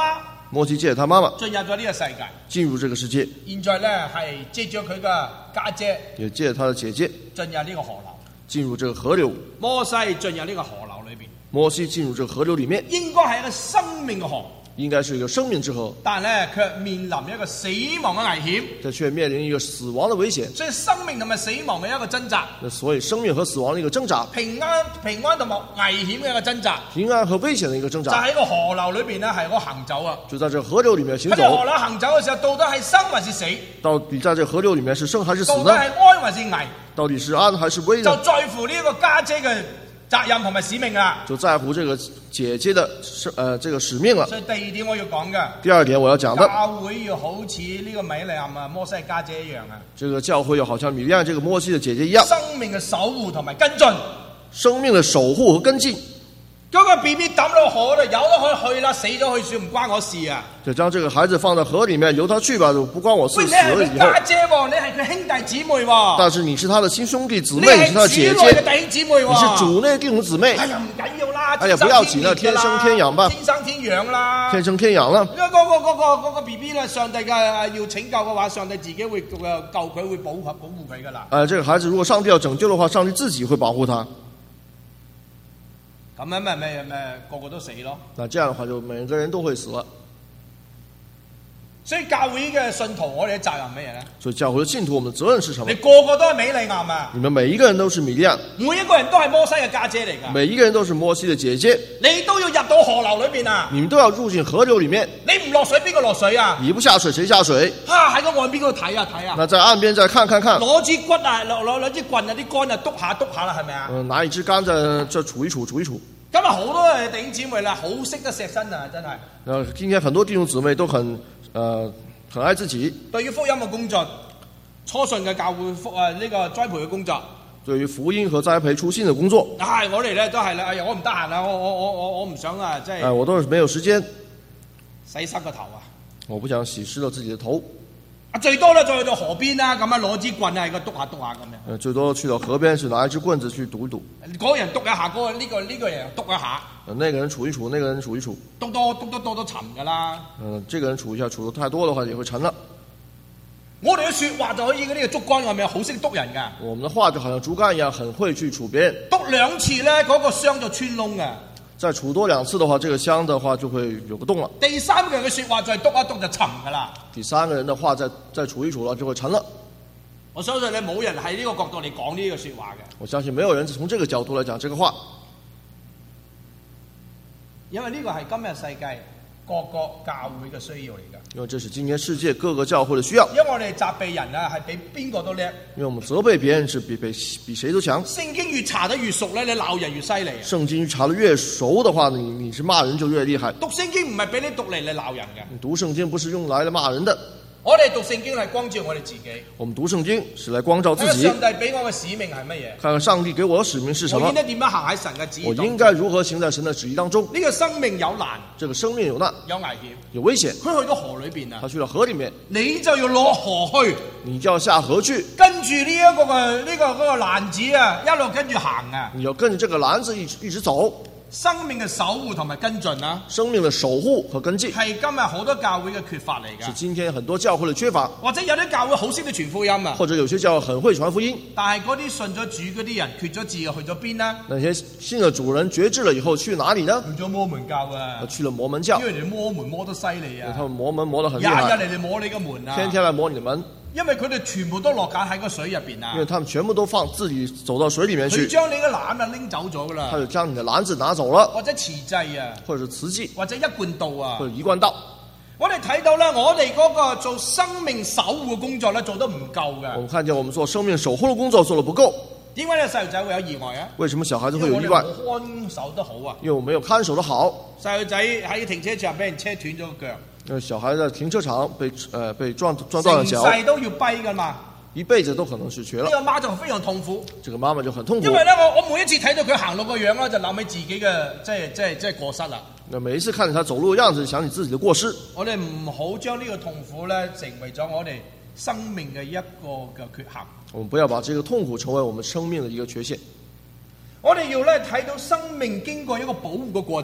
Speaker 3: 摩西借他媽媽
Speaker 2: 進入咗呢個世界。
Speaker 3: 進入這個世界，
Speaker 2: 現在咧係借咗佢嘅家姐
Speaker 3: 也借他的姐姐
Speaker 2: 進入呢個河流。
Speaker 3: 進入這個河流。
Speaker 2: 摩西進入呢個河流裏邊，
Speaker 3: 摩西進入這個河流裡面，
Speaker 2: 應該係一個生命嘅河，
Speaker 3: 應該是一個生命之河，
Speaker 2: 但咧卻面臨一個死亡嘅危險。
Speaker 3: 這卻面臨一個死亡的危險。
Speaker 2: 所以生命同埋死亡嘅一個掙扎，
Speaker 3: 所以生命和死亡的一個掙扎，
Speaker 2: 平安同埋危險嘅一個掙扎，
Speaker 3: 平安和危險的一個掙
Speaker 2: 就
Speaker 3: 扎，
Speaker 2: 喺個河流裏邊咧係個行走啊。
Speaker 3: 就在這個河流裡面行
Speaker 2: 喺個河
Speaker 3: 走。
Speaker 2: 流行走嘅時候，到底係生還是死？
Speaker 3: 到底在這個河流裡面是生還是死
Speaker 2: 到底
Speaker 3: 呢？
Speaker 2: 係安還是危？
Speaker 3: 到底是安還是危
Speaker 2: 就
Speaker 3: 呢？
Speaker 2: 在乎呢個家姐嘅責任同埋使命啦。
Speaker 3: 就在乎這個姐姐的這個使命了。
Speaker 2: 所以第二點我要講嘅，
Speaker 3: 第二點我要講的，
Speaker 2: 教會要好似呢個米利暗啊、摩西家姐一樣啊，
Speaker 3: 這個教會要好像米利暗這個摩西的姐姐一樣，
Speaker 2: 生命嘅守護同埋跟進。
Speaker 3: 生命的守護和跟進，
Speaker 2: 嗰個 BB 抌落河度，由得佢去啦，死咗去算唔關我事啊！
Speaker 3: 就將這個孩子放在河裡面，由他去吧，不關我事。
Speaker 2: 喂，你
Speaker 3: 死
Speaker 2: 係佢
Speaker 3: 了以後，
Speaker 2: 家姐喎，你係佢兄弟姊妹喎，
Speaker 3: 但是你是他的親兄弟姊
Speaker 2: 你
Speaker 3: 妹，你是他的
Speaker 2: 係
Speaker 3: 姐
Speaker 2: 主內嘅
Speaker 3: 姐，
Speaker 2: 弟兄姊妹喎，
Speaker 3: 你是主內弟兄姊妹，
Speaker 2: 哎呀，唔緊要啦，
Speaker 3: 哎呀不要緊啦，天生天養吧，
Speaker 2: 天生天養啦，
Speaker 3: 天生天養了。
Speaker 2: 因為嗰個 BB 咧，上帝嘅要拯救嘅話，上帝自己會救佢，會保護佢噶啦。
Speaker 3: 這個孩子如果上帝要拯救的話，上帝自己會保護他。
Speaker 2: 咁樣咪個個都死咯。
Speaker 3: 那這樣的話，就每個人都會死了。
Speaker 2: 所以教會嘅信徒，我哋嘅責任咩嘢咧？
Speaker 3: 所以教會的信徒，我們的責任是什麼
Speaker 2: 你？個個都係米利暗啊，
Speaker 3: 你們每一個人都是米利暗，
Speaker 2: 每一個人都係摩西嘅家姐嚟噶，
Speaker 3: 每一個人都是摩西的姐姐，
Speaker 2: 你都要入到河流裏邊啊！
Speaker 3: 你們都要入進河流裡面。
Speaker 2: 你唔落水，邊個落水啊？
Speaker 3: 你不下水，誰下水？
Speaker 2: 喺個岸邊嗰度睇啊！
Speaker 3: 那在岸邊再看看，
Speaker 2: 攞支骨啊，攞支棍啊，啲杆啊，篤下啦，係咪啊？
Speaker 3: 拿一支竿在這杵一杵，杵一杵。
Speaker 2: 今日好多弟兄姊妹啦，好識得錫身啊，真係。
Speaker 3: 今天很多弟兄姊妹都很愛自己。
Speaker 2: 對於福音嘅工作，初信嘅教會呢個栽培嘅工作，
Speaker 3: 對於福音和栽培初信的工作，
Speaker 2: 我哋咧都係啦。哎呀，我唔得閒啊，我唔想啊，即係。
Speaker 3: 我都是沒有時間
Speaker 2: 洗濕個頭啊！
Speaker 3: 我不想洗濕了自己的頭。
Speaker 2: 最多咧，再去到河邊啦，咁樣攞支棍啊，喺個篤下咁樣。
Speaker 3: 最多去到河邊是拿一支棍子去篤一篤。
Speaker 2: 嗰個人篤一下，呢個人篤一下。
Speaker 3: 那個人杵一杵，那個人杵一杵。
Speaker 2: 篤多都沉噶啦。
Speaker 3: 這個人杵一下，杵得太多的話也會沉了。
Speaker 2: 我哋嘅說話就可以呢個竹竿，係咪好識篤人噶？
Speaker 3: 我們的話就好像竹竿一樣，很會去杵別人。
Speaker 2: 篤兩次咧，嗰個箱就穿窿嘅。
Speaker 3: 再杵多兩次的話，這個箱的話就會有個洞了。
Speaker 2: 第三個人嘅說話再篤一篤就沉噶啦。
Speaker 3: 第三個人的話再杵一杵了就會沉了。
Speaker 2: 我相信你冇人喺呢個角度嚟講呢個說話嘅。
Speaker 3: 我相信沒有人從這個角度來講這個話，
Speaker 2: 因為呢個係今日世界各個教會嘅需要嚟㗎。
Speaker 3: 因為這是今天世界各個教會的需要。
Speaker 2: 因為我哋責備人啊，係比邊個都叻。
Speaker 3: 因為我們責備別人是比誰都強。
Speaker 2: 聖經越查得越熟咧，你鬧人越犀利。
Speaker 3: 聖經查得越熟的話，你是罵人就越厲害。
Speaker 2: 讀聖經唔係俾你讀嚟鬧人嘅。
Speaker 3: 你讀聖經不是用來罵人的。
Speaker 2: 我哋讀聖經係光照我哋自己。
Speaker 3: 我們讀聖經是來光照自己。
Speaker 2: 上帝俾我嘅使命係乜嘢？
Speaker 3: 看看上帝給我的使命是什麼？
Speaker 2: 我應該點樣行喺神嘅旨意？
Speaker 3: 我應該如何行在神的旨意當中？
Speaker 2: 呢個生命有難，
Speaker 3: 這個生命有難，
Speaker 2: 有危險，
Speaker 3: 有危險。
Speaker 2: 佢去到河裏邊啊，
Speaker 3: 他去到河裏面，
Speaker 2: 你就要落河去，
Speaker 3: 你就要下河去，
Speaker 2: 跟住呢一個嗰個籃子啊，一路跟住行啊。
Speaker 3: 你要跟着這個籃子一直走。
Speaker 2: 生命嘅守護同埋跟進啊，
Speaker 3: 生命的守護和跟進
Speaker 2: 係今日好多教會嘅缺乏嚟㗎。
Speaker 3: 是今天很多教會的缺乏。
Speaker 2: 或者有啲教會好識得傳福音啊，
Speaker 3: 或者有些教會很會傳福音，
Speaker 2: 但係嗰啲信咗主嗰啲人缺咗字又去咗邊呢？
Speaker 3: 那些信了主人決志了以後去哪裡呢？
Speaker 2: 去咗摩門教啊，
Speaker 3: 去了摩門教。
Speaker 2: 因為你摩門摸得犀利啊，
Speaker 3: 他們摩門摸得很厲害，
Speaker 2: 日日嚟摸你個門啊，
Speaker 3: 天天來摸你的門。
Speaker 2: 因為佢哋全部都落架喺個水入邊啊，
Speaker 3: 因為他們全部都放自己走到水裡面去，
Speaker 2: 佢將你嘅籃啊拎走咗噶啦，
Speaker 3: 他就將你的籃子拿走了，
Speaker 2: 或者瓷劑啊，
Speaker 3: 或者是瓷器，
Speaker 2: 或者一貫道啊，
Speaker 3: 或者一貫道。
Speaker 2: 我哋睇到咧，我哋嗰個做生命守護嘅工作咧做得唔夠嘅。
Speaker 3: 我們看見我們做生命守護的工作做得不夠。
Speaker 2: 點解呢細路仔會有意外啊？
Speaker 3: 為什麼小孩子會有意外？
Speaker 2: 因為我哋冇看守得好啊，
Speaker 3: 因為我沒有看守得好。
Speaker 2: 細路仔喺停車場俾人車斷咗個腳。
Speaker 3: 小孩在停車場被撞斷了腳，
Speaker 2: 成世都要跛噶嘛，
Speaker 3: 一輩子都可能是瘸了。
Speaker 2: 呢個媽就非常痛苦，
Speaker 3: 這個媽媽就很痛苦。
Speaker 2: 因為咧，我每一次睇到佢行路個樣咧，就諗起自己嘅即係過失啦。
Speaker 3: 那每一次看着他走路的樣子，想起自己的過失。
Speaker 2: 我哋唔好將呢個痛苦咧成為咗我哋生命嘅一個嘅缺陷。
Speaker 3: 我們不要把這個痛苦成為我們生命的一個缺陷。
Speaker 2: 我哋要咧睇到生命經過一個保護嘅過程。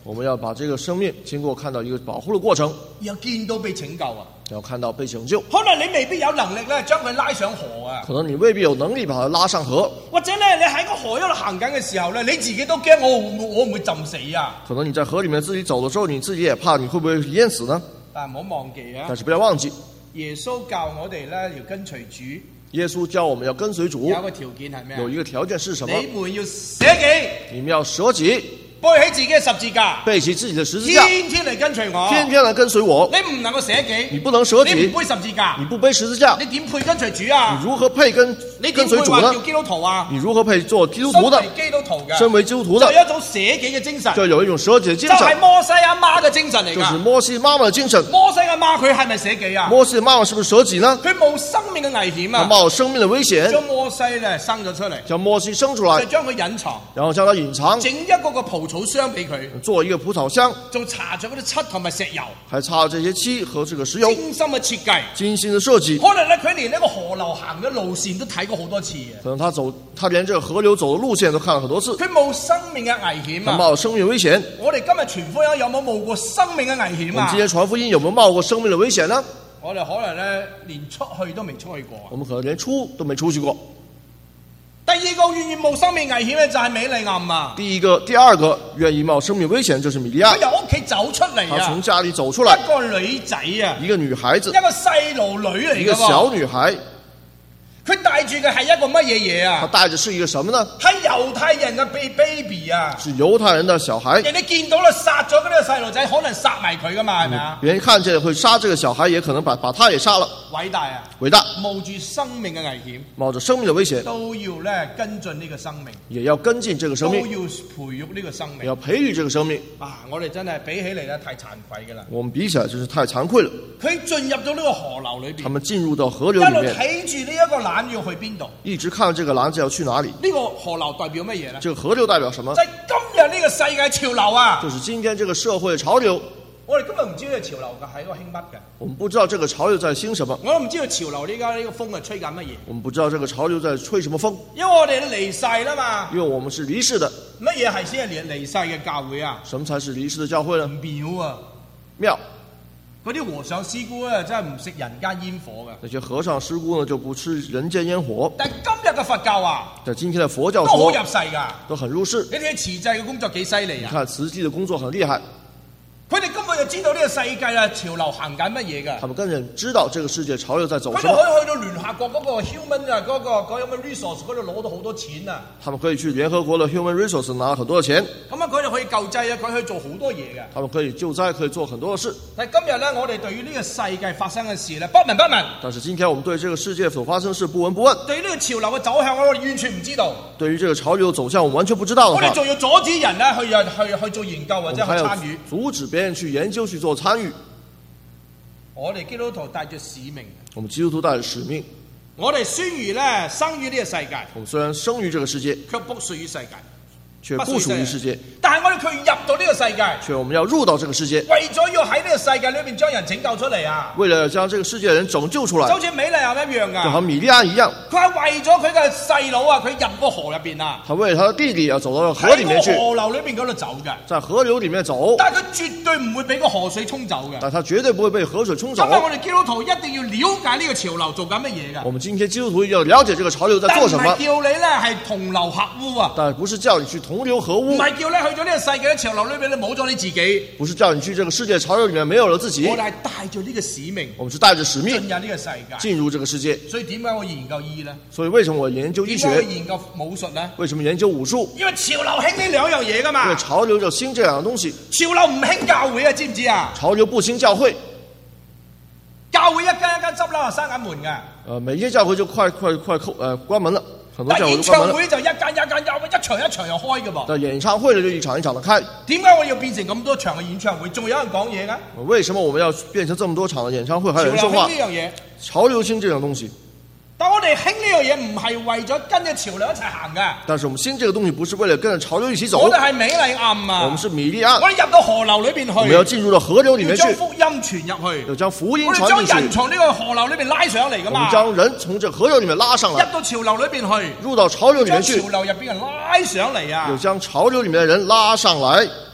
Speaker 3: 我们要把这个生命经过看到一个保護的過程，
Speaker 2: 然後見到被拯救啊！
Speaker 3: 要看到被拯救。
Speaker 2: 可能你未必有能力咧將佢拉上河啊，
Speaker 3: 可能你未必有能力把它拉上河，
Speaker 2: 或者咧你喺個河一路行緊嘅時候咧，你自己都驚我唔會浸死啊！
Speaker 3: 可能你在河里面自己走的時候，你自己也怕你會不會淹死呢？
Speaker 2: 但唔好忘記啊！
Speaker 3: 但是不要忘記，
Speaker 2: 耶穌教我哋咧要跟隨主，
Speaker 3: 耶穌教我們要跟隨主，
Speaker 2: 有一個條件係咩？
Speaker 3: 有一個條件是什麼？
Speaker 2: 你們要捨己，
Speaker 3: 你們要捨己，
Speaker 2: 背起自己嘅十字架，
Speaker 3: 背起自己的十字架，
Speaker 2: 天天嚟跟隨我，
Speaker 3: 天天來跟隨我。
Speaker 2: 你唔能夠捨己，
Speaker 3: 你不能捨己，
Speaker 2: 你唔背十字架，
Speaker 3: 你不背十字架，
Speaker 2: 你點配跟隨主啊？
Speaker 3: 你如何配跟隨主呢？
Speaker 2: 叫基督徒啊？
Speaker 3: 你如何配做基督徒的？
Speaker 2: 基督徒嘅，
Speaker 3: 身為基督徒的，
Speaker 2: 就有一種捨己嘅精神，
Speaker 3: 就有一種捨己嘅精
Speaker 2: 就
Speaker 3: 神，
Speaker 2: 係摩西阿媽嘅精神嚟㗎。
Speaker 3: 就是摩西媽媽的精神。
Speaker 2: 摩西阿媽佢係咪捨己啊？
Speaker 3: 摩西的媽媽是不是捨己呢？
Speaker 2: 佢冇生命嘅危險啊！
Speaker 3: 他冒生命的危險，
Speaker 2: 將摩西咧生咗出嚟，
Speaker 3: 將摩西生出來
Speaker 2: 就，將佢隱藏，
Speaker 3: 然後將它隱藏，
Speaker 2: 整一個蒲草箱俾佢，
Speaker 3: 做一個葡萄箱，
Speaker 2: 仲搽咗嗰啲漆同埋石油，
Speaker 3: 還插這些漆和這個石油，
Speaker 2: 精心嘅設計。
Speaker 3: 精心的設計。
Speaker 2: 可能咧佢連呢個河流行嘅路線都睇過好多次嘅。
Speaker 3: 可能他連這個河流走的路線都看了很多次。
Speaker 2: 佢冇生命嘅危險啊！
Speaker 3: 他冒生命危險。
Speaker 2: 我哋今日傳福音有冇冒過生命嘅危險啊？
Speaker 3: 我們今天傳福音有沒有冒過生命的危險呢？
Speaker 2: 我哋可能咧連出去都未出去過。
Speaker 3: 我們可能連出都沒出去過。
Speaker 2: 第二個願意冒生命危險嘅就係米利暗啊！
Speaker 3: 第二個願意冒生命危險就是米利暗。
Speaker 2: 佢由屋企走出嚟啊！
Speaker 3: 他從家裡走出來，
Speaker 2: 一個女仔啊，
Speaker 3: 一個女孩子，
Speaker 2: 一個細路女嚟嘅，
Speaker 3: 一個小女孩。
Speaker 2: 佢帶住嘅係一個乜嘢嘢啊？
Speaker 3: 他帶着是一個什麼呢？
Speaker 2: 係猶太人嘅 baby 啊！
Speaker 3: 是猶太人的小孩。
Speaker 2: 人哋見到啦，殺咗嗰啲細路仔，可能殺埋佢噶嘛，係咪啊？
Speaker 3: 別人看見會殺這個小孩，也可能把他也殺了。
Speaker 2: 偉大啊！
Speaker 3: 偉大，
Speaker 2: 冒住生命嘅危險，
Speaker 3: 冒着生命的危險，
Speaker 2: 都要咧跟進呢個生命，
Speaker 3: 也要跟進這個生命，
Speaker 2: 都要培育呢個生命，
Speaker 3: 也要培育這個生命。
Speaker 2: 啊！我哋真係比起嚟咧，太慚愧噶啦！
Speaker 3: 我們比起來就是太慚愧了。
Speaker 2: 佢進入到呢個河流裏邊，
Speaker 3: 他們進入到河流
Speaker 2: 一路
Speaker 3: 裡面，
Speaker 2: 睇住呢一個籃要去邊度？
Speaker 3: 一直看這個籃子要去哪裡。
Speaker 2: 呢個河流代表乜嘢咧？
Speaker 3: 這個河流代表什麼？
Speaker 2: 就係今日呢個世界潮流啊！
Speaker 3: 就是今天這個社會潮流。
Speaker 2: 我哋今日唔知呢個潮流嘅係一個興乜嘅。
Speaker 3: 我們不知道這個潮流在興什麼。
Speaker 2: 我都唔知道潮流呢家呢個風係吹緊乜嘢。我
Speaker 3: 們不知道這個潮流在吹什麼風。
Speaker 2: 因為我哋都離世啦嘛。
Speaker 3: 因為我們是離世的。
Speaker 2: 乜嘢係先係離世嘅教會啊？
Speaker 3: 什麼才是離世的教會呢？
Speaker 2: 廟啊！
Speaker 3: 廟。
Speaker 2: 嗰啲和尚師姑咧，真係唔食人間煙火嘅。
Speaker 3: 那些和尚師姑呢，就不吃人間煙火。
Speaker 2: 但今日嘅佛教啊，
Speaker 3: 但今天的佛教
Speaker 2: 都好入世㗎，
Speaker 3: 都很入世。
Speaker 2: 你睇慈濟嘅工作幾犀利啊！
Speaker 3: 你看慈濟的工作很厲害。
Speaker 2: 佢哋根本就知道呢個世界啊潮流行緊乜嘢㗎。
Speaker 3: 他們根本知道這個世界潮流在走什麼。
Speaker 2: 佢哋可以去到聯合國嗰個 human 啊嗰個 resource 嗰度攞到好多錢啊！
Speaker 3: 他們可以去聯合國的 human resource 拿很多的錢。
Speaker 2: 咁啊，佢哋可以救濟啊，佢可以做好多嘢嘅。
Speaker 3: 他們可以救災，可以做很多的事。
Speaker 2: 但係今日咧，我哋對於呢個世界發生嘅事咧，不聞不問。
Speaker 3: 但是今天我們對這個世界所發生的事不聞不問。
Speaker 2: 對於呢個潮流嘅走向，我哋完全唔知道。
Speaker 3: 對於這個潮流走向，我們完全不知道的話，
Speaker 2: 我哋仲要阻止人咧去做研究或者去參與，
Speaker 3: 阻止別人去研究去做參與。
Speaker 2: 我哋基督徒帶着使命。
Speaker 3: 我們基督徒帶着使命。
Speaker 2: 我哋雖然咧生於呢個世界，
Speaker 3: 我們雖然生於這個世界，
Speaker 2: 卻不屬於世界。
Speaker 3: 卻不屬於世界，
Speaker 2: 但係我哋卻入到呢個世界，
Speaker 3: 卻我們要入到這個世界，
Speaker 2: 為咗要喺呢個世界裏面將人拯救出嚟啊！
Speaker 3: 為了將這個世界的人拯救出來，
Speaker 2: 就好似米利暗一樣噶，
Speaker 3: 就和米利暗一樣，
Speaker 2: 佢係為咗佢嘅細佬啊，佢入個河入邊啊，
Speaker 3: 他為了他的弟弟要走到河裏面去，
Speaker 2: 喺河流裏邊嗰度走嘅，
Speaker 3: 在河流裏面走，
Speaker 2: 但係佢絕對唔會俾個河水沖走嘅，
Speaker 3: 但他絕對不會被河水沖走。
Speaker 2: 咁我哋基督徒一定要了解呢個潮流做緊乜嘢嘅。
Speaker 3: 我們今天基督徒要了解這個潮流在做什麼，
Speaker 2: 但唔係叫你咧係同流合污啊，
Speaker 3: 但不是叫你去同流合污。
Speaker 2: 叫你去咗呢個世界嘅潮流裏邊，你冇咗你自己。
Speaker 3: 不是叫你去這個世界潮流裏面沒有了自己。
Speaker 2: 我哋係帶住呢個使命，
Speaker 3: 我們是帶着使命
Speaker 2: 進入呢個世界，
Speaker 3: 進入這個世界。
Speaker 2: 所以點解我研究醫呢？
Speaker 3: 所以為什麼我研究醫學？
Speaker 2: 點解我研究武術呢？
Speaker 3: 為什麼研究武術？
Speaker 2: 因為潮流興呢兩樣嘢噶嘛。
Speaker 3: 因為潮流就興這兩個東西。
Speaker 2: 潮流唔興教會啊，知唔知啊？
Speaker 3: 潮流不興教會。
Speaker 2: 教會一間一間執笠啊，閂緊門嘅。
Speaker 3: 每間教會就快關門了。很多教會
Speaker 2: 演唱會就一間一場一場又開嘅噃。
Speaker 3: 但演唱會呢就一場一場的開。
Speaker 2: 點解我要變成咁多場嘅演唱會，仲有人講嘢嘅？
Speaker 3: 為什麼我們要變成這麼多場的演唱會，還有人說話？
Speaker 2: 潮流興呢樣嘢。
Speaker 3: 潮流興這樣東西。
Speaker 2: 但我哋興呢樣嘢唔係為咗跟着潮流一齊行嘅。
Speaker 3: 但是我們興這個東西不是為了跟着潮流一起走。
Speaker 2: 我哋係米利暗啊。
Speaker 3: 我們是米利暗。
Speaker 2: 我哋入到河流裏邊去。
Speaker 3: 我們要進入到河流裡面去。
Speaker 2: 要將福音傳入去。
Speaker 3: 要將福音傳進去。
Speaker 2: 我哋將人從呢個河流裏邊拉上嚟噶嘛。
Speaker 3: 我們將人從這河流裡面拉上來。
Speaker 2: 入到潮流裏邊去。
Speaker 3: 入到潮流裡面去。
Speaker 2: 將潮流入邊人拉上嚟啊。
Speaker 3: 要將潮流裡面的人拉上來。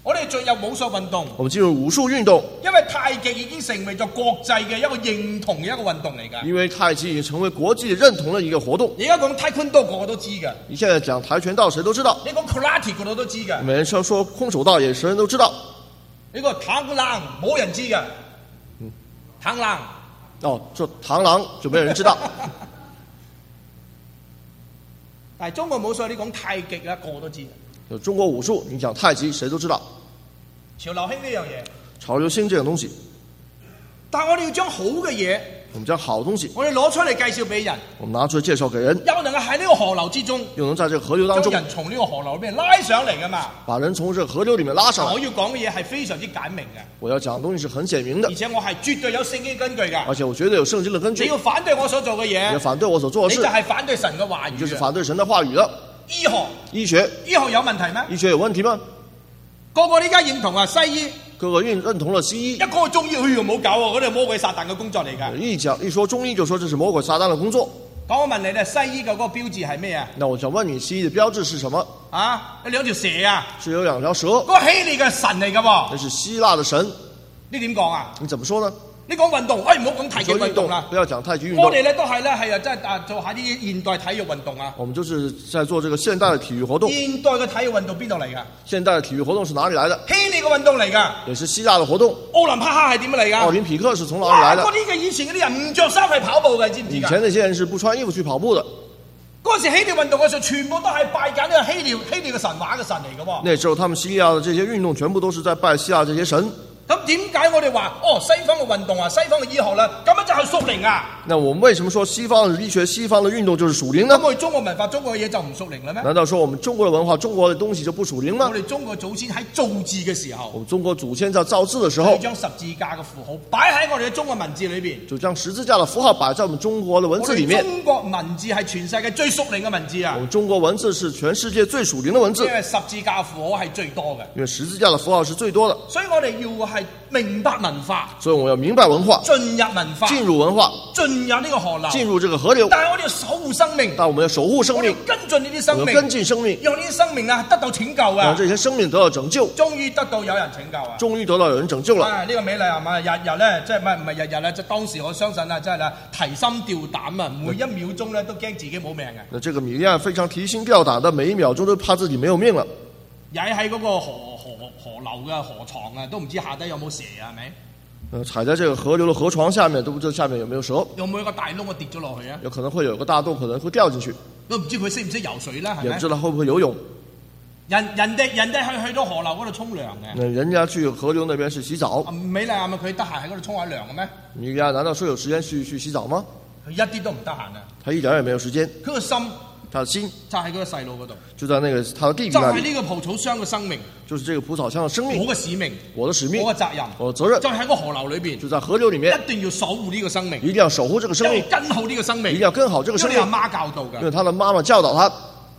Speaker 2: 我哋進入武術運動，
Speaker 3: 我們進入武術運動，
Speaker 2: 因為太極已經成為咗國際嘅一個認同嘅一個運動嚟㗎。
Speaker 3: 因為太極已經成為國際認同的一個活動。
Speaker 2: 而家講跆拳道個個都知㗎，
Speaker 3: 你現在講跆拳道，誰都知道。
Speaker 2: 你講 karate 個個都知㗎。
Speaker 3: 每人說空手道，也誰人都知道。
Speaker 2: 呢個螳螂冇人知㗎，螳螂
Speaker 3: 哦，說螳螂就沒有人知道。
Speaker 2: 但係中國武術你講太極啊，個個都知㗎。
Speaker 3: 有中國武術，你講太極，誰都知道。
Speaker 2: 潮流興呢樣嘢，
Speaker 3: 潮流興這種東西，
Speaker 2: 但係我哋要將好嘅嘢，
Speaker 3: 我們將好東西，
Speaker 2: 我哋攞出嚟介紹俾人，
Speaker 3: 我們拿出來介紹給人，
Speaker 2: 又能夠喺呢個河流之中，
Speaker 3: 又能在這個河流當中
Speaker 2: 將人從呢個河流裏邊拉上嚟㗎嘛。
Speaker 3: 把人從這個河流裡面拉上來。
Speaker 2: 我要講嘅嘢係非常之簡明嘅，
Speaker 3: 我要講的東西是很顯明的
Speaker 2: 而，且我係絕對有聖經根據㗎。
Speaker 3: 而且我絕對有聖經的根據。
Speaker 2: 你要反對我所做嘅
Speaker 3: 你
Speaker 2: 嘢
Speaker 3: 要，反對我所做的事
Speaker 2: 你就，係反對神嘅話
Speaker 3: 你就是
Speaker 2: 語。
Speaker 3: 反對神的話語了。
Speaker 2: 醫學，
Speaker 3: 醫學，
Speaker 2: 醫學有問題咩？
Speaker 3: 醫學有問題嗎？
Speaker 2: 個個呢家認同啊，西醫
Speaker 3: 各個認同了西醫
Speaker 2: 一，個中醫，唔好搞喎，嗰啲係魔鬼撒旦嘅工作嚟㗎。
Speaker 3: 一說中醫就說這是魔鬼撒旦的工作。
Speaker 2: 咁我問你咧，西醫嘅嗰個標誌係咩啊？
Speaker 3: 那我想問你，西醫的標誌是什麼？
Speaker 2: 啊，有兩條蛇啊，
Speaker 3: 是有兩條蛇，
Speaker 2: 嗰個希臘嘅神嚟㗎喎。
Speaker 3: 那是希臘的神。
Speaker 2: 你點講啊？
Speaker 3: 你怎麼說呢？
Speaker 2: 你講運動，唔好講太極
Speaker 3: 說運動
Speaker 2: 運動啦。
Speaker 3: 不要講太極運
Speaker 2: 我
Speaker 3: 動。
Speaker 2: 哋咧都係咧係啊，即係做下啲現代體育運動啊。
Speaker 3: 我們就是在做這個現代的體育活動。
Speaker 2: 現代嘅體育運動邊度嚟㗎？
Speaker 3: 現代的體育活動是哪裡來的？
Speaker 2: 希臘嘅運動嚟㗎。
Speaker 3: 也是希臘的活動。
Speaker 2: 奧林匹克係點樣嚟㗎？
Speaker 3: 奧林匹克是從哪裡來的
Speaker 2: 嗰？啲嘅以前嗰啲人唔着衫去跑步嘅，知唔知㗎？
Speaker 3: 以前那些人是不穿衣服去跑步的。
Speaker 2: 嗰時希臘運動嘅時候，全部都係拜緊呢個希臘嘅神話嘅神嚟㗎喎。
Speaker 3: 那時候他們希臘的這些運動全部都是在拜希臘這些神。
Speaker 2: 咁點解我哋話西方嘅運動啊，西方嘅醫學咧，咁樣就係屬靈啊？
Speaker 3: 那我們為什麼說西方的醫學、西方的運動就是屬靈呢
Speaker 2: 咁？我哋中國文化、中國嘅嘢就唔屬靈啦咩？
Speaker 3: 難道說我們中國的文化、中國的東西就不屬靈嗎
Speaker 2: 我？哋中國祖先喺造字嘅時候
Speaker 3: 我，們中國祖先在造字的時候
Speaker 2: 佢，將十字架嘅符號擺喺我哋嘅中國文字裏邊。
Speaker 3: 就將十字架的符號擺在我們中國的文
Speaker 2: 我
Speaker 3: 字裡面。
Speaker 2: 哋中國文字係全世界最屬靈嘅文字啊
Speaker 3: 我！們中國文字是全世界最屬靈的文字
Speaker 2: 因，為十字架符號係最多嘅，
Speaker 3: 因為十字架的符號是最多的。
Speaker 2: 所以我哋要係明白文化，
Speaker 3: 所以我們要明白文化，
Speaker 2: 進入文化，
Speaker 3: 進入文化，
Speaker 2: 進入呢個河流，
Speaker 3: 進入這個河流。
Speaker 2: 但係我哋要守護生命，
Speaker 3: 但我們要守護生命
Speaker 2: 我哋要，跟進呢啲生命，
Speaker 3: 我們要跟進生命，
Speaker 2: 讓呢啲生命啊得到拯救啊！
Speaker 3: 讓這些生命得到拯救，
Speaker 2: 終於得到有人拯救啊！
Speaker 3: 終於得到有人拯救了。
Speaker 2: 呢個美麗係嘛？日日咧，即係唔係日日咧？即係當時我相信啊，真係啦，提心吊膽啊，每一秒鐘咧都驚自己冇命嘅。
Speaker 3: 那這個米利亞非常提心吊膽的，每一秒鐘都怕自己沒有命了。
Speaker 2: 踩喺嗰個河流嘅河床啊，都唔知下底有冇蛇啊？係咪？
Speaker 3: 踩在這個河流的河床下面，都不知道下面有沒有蛇，
Speaker 2: 有冇一個大窿啊跌咗落去啊？
Speaker 3: 有可能會有個大洞，可能會掉進去，
Speaker 2: 都唔知佢識唔識游水啦，係咪
Speaker 3: 也不？知道會不會游泳。
Speaker 2: 人哋去到河流嗰度沖涼嘅。
Speaker 3: 那人家去河流那邊是洗澡，
Speaker 2: 美麗係咪佢得閒喺嗰度沖下涼嘅咩？
Speaker 3: 米利亞難道說有時間去洗澡嗎？
Speaker 2: 佢一啲都唔得閒啊！
Speaker 3: 他一點也沒有時間，
Speaker 2: 佢個心
Speaker 3: 他的心
Speaker 2: 就喺嗰個細路嗰度，
Speaker 3: 就在那個他的弟弟
Speaker 2: 就係
Speaker 3: 那裡，
Speaker 2: 呢個蒲草箱嘅生命，
Speaker 3: 就是這個蒲草箱的生命，
Speaker 2: 我嘅使命，
Speaker 3: 我的使命，
Speaker 2: 我嘅責任，
Speaker 3: 我的責任
Speaker 2: 就喺個河流裏邊，
Speaker 3: 就在河流裡面，
Speaker 2: 一定要守護呢個生命，
Speaker 3: 一定要守護這個生命，
Speaker 2: 要跟好呢個生命，
Speaker 3: 一定要跟好這個生命，
Speaker 2: 因為阿媽教導嘅，
Speaker 3: 因為他的媽媽教導他，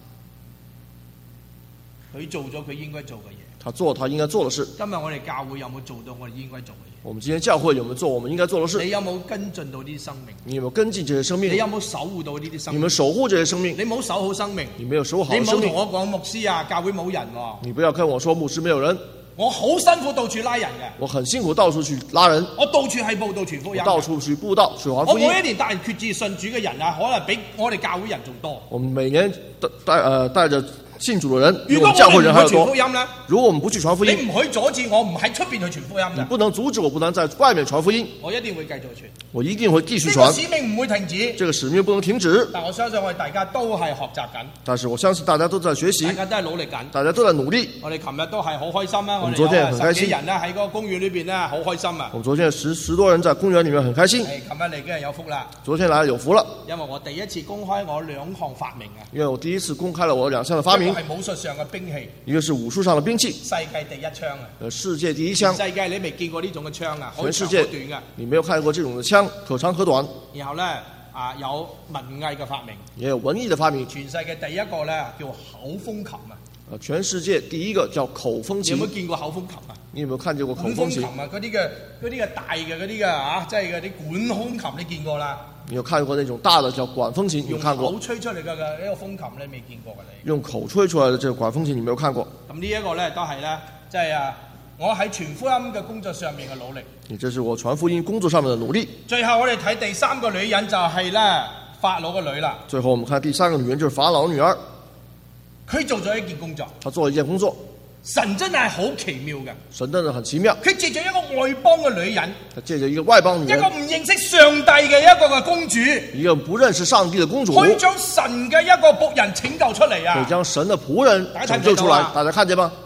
Speaker 2: 佢做咗佢應該做嘅嘢。
Speaker 3: 他做他應該做的事。
Speaker 2: 今日我哋教會有冇做到我哋應該做嘅嘢？
Speaker 3: 我們今天教會有沒有做我們應該做的事？
Speaker 2: 你有冇跟進到呢啲生命？
Speaker 3: 你有沒有跟進這些生命？
Speaker 2: 你有冇守護到呢啲生命？
Speaker 3: 你們守護這些生命？
Speaker 2: 你冇守好生命，
Speaker 3: 你沒有守好
Speaker 2: 你唔好
Speaker 3: 生命。
Speaker 2: 同我講牧師啊，教會冇人喎。
Speaker 3: 你不要跟我說牧師沒有人，
Speaker 2: 我好辛苦到處拉人嘅，
Speaker 3: 我很辛苦到處去拉人，
Speaker 2: 我到處係報道傳福音嘅，
Speaker 3: 我到處去佈道傳傳
Speaker 2: 我
Speaker 3: 福音。
Speaker 2: 每一年帶人決志信主嘅人啊，可能比我哋教會人仲多。
Speaker 3: 我們每年帶着信主的人，比
Speaker 2: 如果我
Speaker 3: 我們教會人還要多
Speaker 2: 哋唔去傳福。音咧，
Speaker 3: 如果我們不去傳福
Speaker 2: 你
Speaker 3: 音，
Speaker 2: 唔可以阻止我唔喺出邊去傳福音嘅，
Speaker 3: 你不能阻止我，不能在外面傳福音，
Speaker 2: 我一定會繼續傳。
Speaker 3: 我一定會繼續
Speaker 2: 呢個
Speaker 3: 傳。
Speaker 2: 使命唔會停止，
Speaker 3: 這個使命不能停止。
Speaker 2: 但我相信我哋大家都係學習緊，
Speaker 3: 但是我相信大家都在學
Speaker 2: 大
Speaker 3: 習，
Speaker 2: 家都係努力緊。
Speaker 3: 大家都在努力。
Speaker 2: 我哋琴日都係好開心啦，我哋
Speaker 3: 昨天很開心
Speaker 2: 有十幾人咧喺嗰個公園裏邊咧，好開心啊！
Speaker 3: 我們昨天十多人在公園裡面很開心。
Speaker 2: 係琴日嚟嘅人有福啦，
Speaker 3: 昨天來有福了，
Speaker 2: 因為我第一次公開我兩項發明啊，
Speaker 3: 因為我第一次公開了我兩項的發明
Speaker 2: 一個，係武術上嘅兵器，
Speaker 3: 一個是武術上的兵器，
Speaker 2: 世界第一槍啊！
Speaker 3: 世界第一槍。
Speaker 2: 世界你未見過呢種嘅槍啊，可以
Speaker 3: 全世界
Speaker 2: 長可短嘅。
Speaker 3: 你沒有看過這種的槍，可長可短。
Speaker 2: 然後咧有文藝嘅發明，
Speaker 3: 也有文藝的發明。
Speaker 2: 全世界第一個咧叫口風琴啊！
Speaker 3: 全世界第一個叫口風琴
Speaker 2: 你有冇。見過口風琴啊？
Speaker 3: 你有沒有看見過口風琴？
Speaker 2: 風琴啊，嗰啲嘅大嘅嗰啲嘅即係嗰啲管風琴你見過啦？
Speaker 3: 你有看過那種大的叫管風琴？你有
Speaker 2: 用
Speaker 3: 看過
Speaker 2: 口？吹出嚟嘅呢個風琴你未見過嘅你？
Speaker 3: 用口吹出來的這個管風琴你沒有看過？
Speaker 2: 咁呢一個咧都係咧， 即係我喺傳福音嘅工作上面嘅努力。
Speaker 3: 这是我傳福音工作上面的努力。
Speaker 2: 最後我哋睇第三個女人就係咧法老嘅女啦。
Speaker 3: 最後我們看第三個女人就是法老女兒，
Speaker 2: 佢做咗一件工作。
Speaker 3: 她做了一件工作。
Speaker 2: 神真係好奇妙嘅，
Speaker 3: 神真的很奇妙。
Speaker 2: 佢借咗一個外邦嘅女人，
Speaker 3: 他借着一個外邦女人，
Speaker 2: 一個唔認識上帝嘅一個嘅公主，
Speaker 3: 一個不認識上帝的公主，
Speaker 2: 可以將神嘅一個僕人拯救出嚟啊！
Speaker 3: 可以將神的僕人拯救出來，大家看見嗎？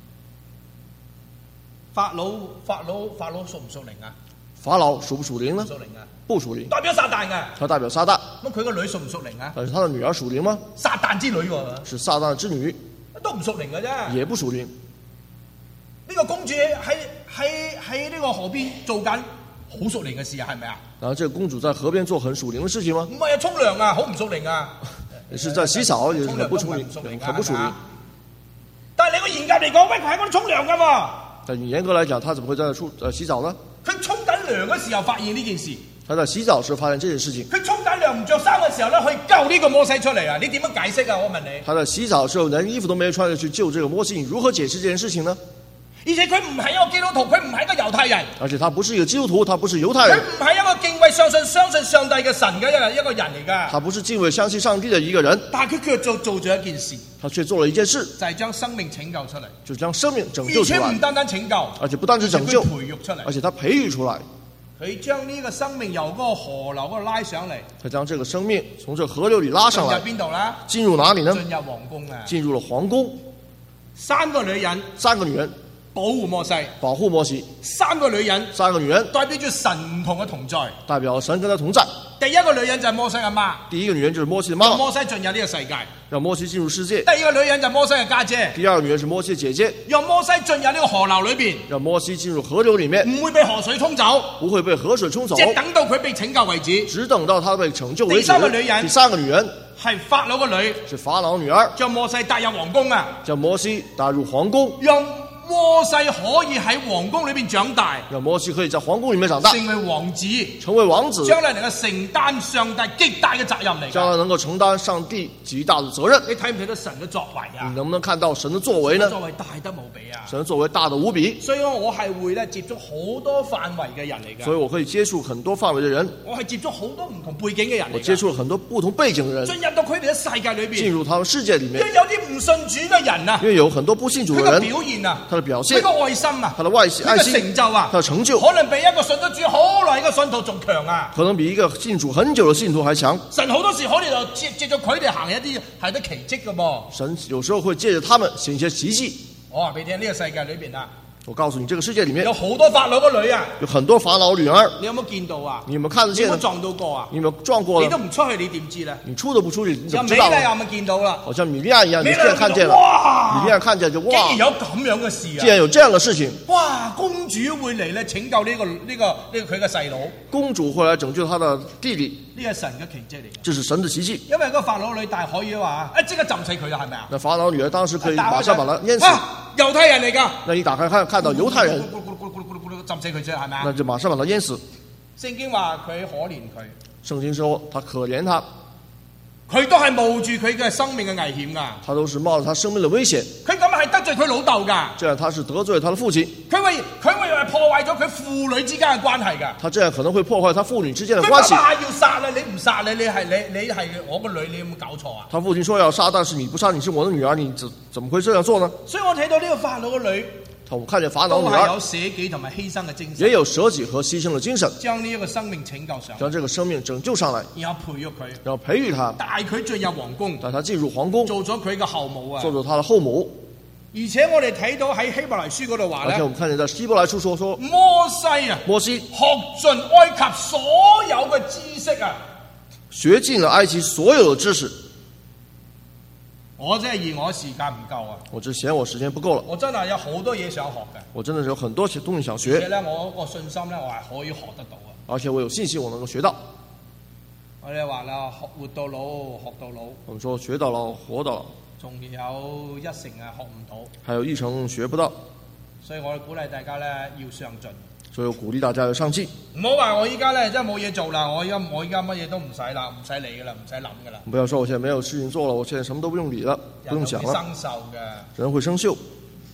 Speaker 2: 法老屬唔屬靈啊？
Speaker 3: 法老屬不屬靈呢？
Speaker 2: 屬靈啊，
Speaker 3: 不屬靈，
Speaker 2: 代表撒旦嘅。
Speaker 3: 他代表撒旦。
Speaker 2: 咁佢個女屬唔屬靈啊？
Speaker 3: 但是他的女兒屬靈嗎？
Speaker 2: 撒旦之女喎，
Speaker 3: 是撒旦之女，
Speaker 2: 都唔屬靈嘅啫，
Speaker 3: 也不屬靈。
Speaker 2: 呢個公主喺呢個河邊做緊好屬靈嘅事啊，係咪啊？
Speaker 3: 然後這個公主在河邊做很屬靈的事情嗎？
Speaker 2: 唔係啊，沖涼啊，好唔屬靈啊！
Speaker 3: 是在洗澡，也很不屬靈，很不屬靈。
Speaker 2: 但係你個嚴格嚟講，喂，佢喺嗰度沖涼噶嘛？
Speaker 3: 但你嚴格來講，他怎麼會在洗澡呢？
Speaker 2: 佢沖緊涼嘅時候發現呢件事。
Speaker 3: 他在洗澡時發現這件事情。
Speaker 2: 佢沖緊涼唔着衫嘅時候咧，去救呢個摩西出嚟啊！你點樣解釋啊？我問你。
Speaker 3: 他在洗澡的時候，連衣服都沒有穿着去救這個摩西，你如何解釋這件事情呢？
Speaker 2: 而且佢唔係一個基督徒，佢唔係一個猶太人。
Speaker 3: 而且他不是一個基督徒，他不是猶太人。
Speaker 2: 佢唔係一個敬畏相信上帝嘅神嘅一個人嚟㗎。
Speaker 3: 他不是敬畏相信上帝的一個人。
Speaker 2: 但係佢卻做咗一件事。
Speaker 3: 他卻做了一件事，
Speaker 2: 就係將生命拯救出嚟。
Speaker 3: 就將生命拯救出來。
Speaker 2: 而且唔單單拯救，
Speaker 3: 而且不單止拯救，
Speaker 2: 培育出嚟。
Speaker 3: 而且他培育出來。
Speaker 2: 佢將呢個生命由嗰個河流嗰度拉上嚟。
Speaker 3: 他將這個生命從這河流裏拉上來。
Speaker 2: 進入邊度啦？
Speaker 3: 進入哪裏呢？
Speaker 2: 進入皇宮啊！
Speaker 3: 進入了皇宮。
Speaker 2: 三個女人。保護摩西，
Speaker 3: 保護摩西。
Speaker 2: 三個女人，代表住神唔同嘅同在，
Speaker 3: 代表神跟他同在。
Speaker 2: 第一個女人就係摩西阿媽，
Speaker 3: 第一個女人就是摩西的媽媽，
Speaker 2: 讓摩西進入呢個世界，
Speaker 3: 讓摩西進入世界。
Speaker 2: 第二個女人就係摩西嘅家姐，
Speaker 3: 第二個女人是摩西的姐姐，
Speaker 2: 讓摩西進入呢個河流裏邊，
Speaker 3: 讓摩西進入河流裏面，
Speaker 2: 唔會被河水沖走，
Speaker 3: 不會被河水沖走，
Speaker 2: 即係等到佢被拯救為止，
Speaker 3: 只等到他被拯救為止。
Speaker 2: 第三個女人係法老個女，
Speaker 3: 是法老女兒，
Speaker 2: 將摩西帶入皇宮啊，
Speaker 3: 將摩西帶入皇宮，
Speaker 2: 讓摩西可以喺皇宮裏邊長大，
Speaker 3: 讓摩西可以在皇宮裏面長大，
Speaker 2: 成為王子，
Speaker 3: 成為王子，
Speaker 2: 將來能夠承擔上帝極大嘅責任嚟。
Speaker 3: 將來能夠承擔上帝極大的責任。
Speaker 2: 你睇唔睇到神嘅作為啊？
Speaker 3: 你能不能看到神的作為呢？
Speaker 2: 作為大得無比啊！
Speaker 3: 神的作為大得無比。
Speaker 2: 所以我係會咧接觸好多範圍嘅人嚟㗎。
Speaker 3: 所以我可以接觸很多範圍嘅人。
Speaker 2: 我係接觸好多唔同背景嘅人嚟。
Speaker 3: 我接觸了很多不同背景嘅人。
Speaker 2: 進入到佢哋嘅世界裏邊。
Speaker 3: 進入他們世界裏面。
Speaker 2: 因為有啲唔信主嘅人啊。
Speaker 3: 因為有很多不信主嘅人。
Speaker 2: 佢嘅表現啊，
Speaker 3: 他的表現，
Speaker 2: 佢嘅愛心啊，
Speaker 3: 他的愛心，
Speaker 2: 佢嘅成就啊，
Speaker 3: 他的成就，
Speaker 2: 可能比一個信咗主好耐嘅信徒仲強啊。
Speaker 3: 可能比一個信主很久嘅信徒還強。
Speaker 2: 神好多時可能就借咗佢哋行一啲係得奇蹟嘅噃。
Speaker 3: 神有時候會借着他們行一些奇蹟。
Speaker 2: 我話俾你聽，呢個世界裏邊啊。
Speaker 3: 我告訴你，這個世界裏面
Speaker 2: 有好多法老嘅女啊，
Speaker 3: 有很多法老女兒。
Speaker 2: 你有冇見到啊？
Speaker 3: 你有冇看得見？
Speaker 2: 你有冇撞到過啊？
Speaker 3: 你有冇撞過？
Speaker 2: 你都唔出去，你點知咧？
Speaker 3: 你出都不出去，你怎麼知道？
Speaker 2: 像米利亞咪見到啦，
Speaker 3: 好像米利亞一樣，你既然看見了，米利亞看見就哇！
Speaker 2: 竟然有咁樣嘅事啊！
Speaker 3: 既然有這樣的事情，
Speaker 2: 哇！公主會嚟咧拯救呢個佢嘅細佬。公
Speaker 3: 主會來拯救他的弟弟。
Speaker 2: 呢個神嘅奇蹟嚟嘅。
Speaker 3: 這是神的奇蹟。
Speaker 2: 因為個法老女大可以話即刻浸死佢啦，係咪啊？
Speaker 3: 那法老女兒當時可以馬上把他淹死。
Speaker 2: 猶太人嚟㗎。
Speaker 3: 那你打開看到猶太人。
Speaker 2: 浸死佢啫，係咪啊？
Speaker 3: 那就馬上把他淹死。
Speaker 2: 聖經話佢可憐佢。
Speaker 3: 聖經說他可憐他。
Speaker 2: 佢都係冒住佢嘅生命嘅危險㗎。
Speaker 3: 他都是冒着他生命的危險。
Speaker 2: 佢咁係得罪佢老豆㗎。
Speaker 3: 這樣他是得罪他的父親。
Speaker 2: 佢會破壞咗佢父女之間嘅關係㗎。
Speaker 3: 他這樣可能會破壞他父女之間的關係。
Speaker 2: 佢爸爸要殺你，你唔殺你係我個女，你有冇搞錯啊？
Speaker 3: 他父親說要殺，但是你不殺，你是我的女兒，你怎麼會這樣做呢？
Speaker 2: 所以我睇到呢個法老嘅女。
Speaker 3: 我看見法老女兒
Speaker 2: 都係有捨己同埋犧牲嘅精神，
Speaker 3: 也有捨己和犧牲的精神，
Speaker 2: 將呢一個生命拯救上，
Speaker 3: 將這個生命拯救上來，
Speaker 2: 然後培育佢，
Speaker 3: 然後培育他，
Speaker 2: 帶佢進入皇宮，
Speaker 3: 帶他進入皇宮，
Speaker 2: 做咗佢嘅後母啊，
Speaker 3: 做咗他的後母。
Speaker 2: 而且我哋睇到喺希伯來書嗰度話咧，
Speaker 3: 而且我們看見在希伯來書說
Speaker 2: 摩西學盡埃及所有嘅知識啊，
Speaker 3: 學盡了埃及所有的知識。
Speaker 2: 我真係嫌我時間唔夠啊！
Speaker 3: 我只嫌我時間不夠了。
Speaker 2: 我真係有好多嘢想學嘅。
Speaker 3: 我真的是有很多東西想學。
Speaker 2: 而且咧，我個信心咧，我係可以學得到啊！
Speaker 3: 而且我有信心，我能夠學到。
Speaker 2: 我哋話啦，活到老，學到老。
Speaker 3: 我們說學到老，活到老。
Speaker 2: 仲有一成係學唔到。
Speaker 3: 還有一成學不到。
Speaker 2: 所以我哋鼓勵大家咧要上進。
Speaker 3: 所以我鼓勵大家要上進。
Speaker 2: 唔好話我依家咧真係冇嘢做啦，我依家乜嘢都唔使啦，唔使理噶啦，唔使諗噶啦。
Speaker 3: 不要說我現在沒有事情做了，我現在什麼都不用理了，不用想了。
Speaker 2: 人會生鏽嘅。
Speaker 3: 人會生鏽。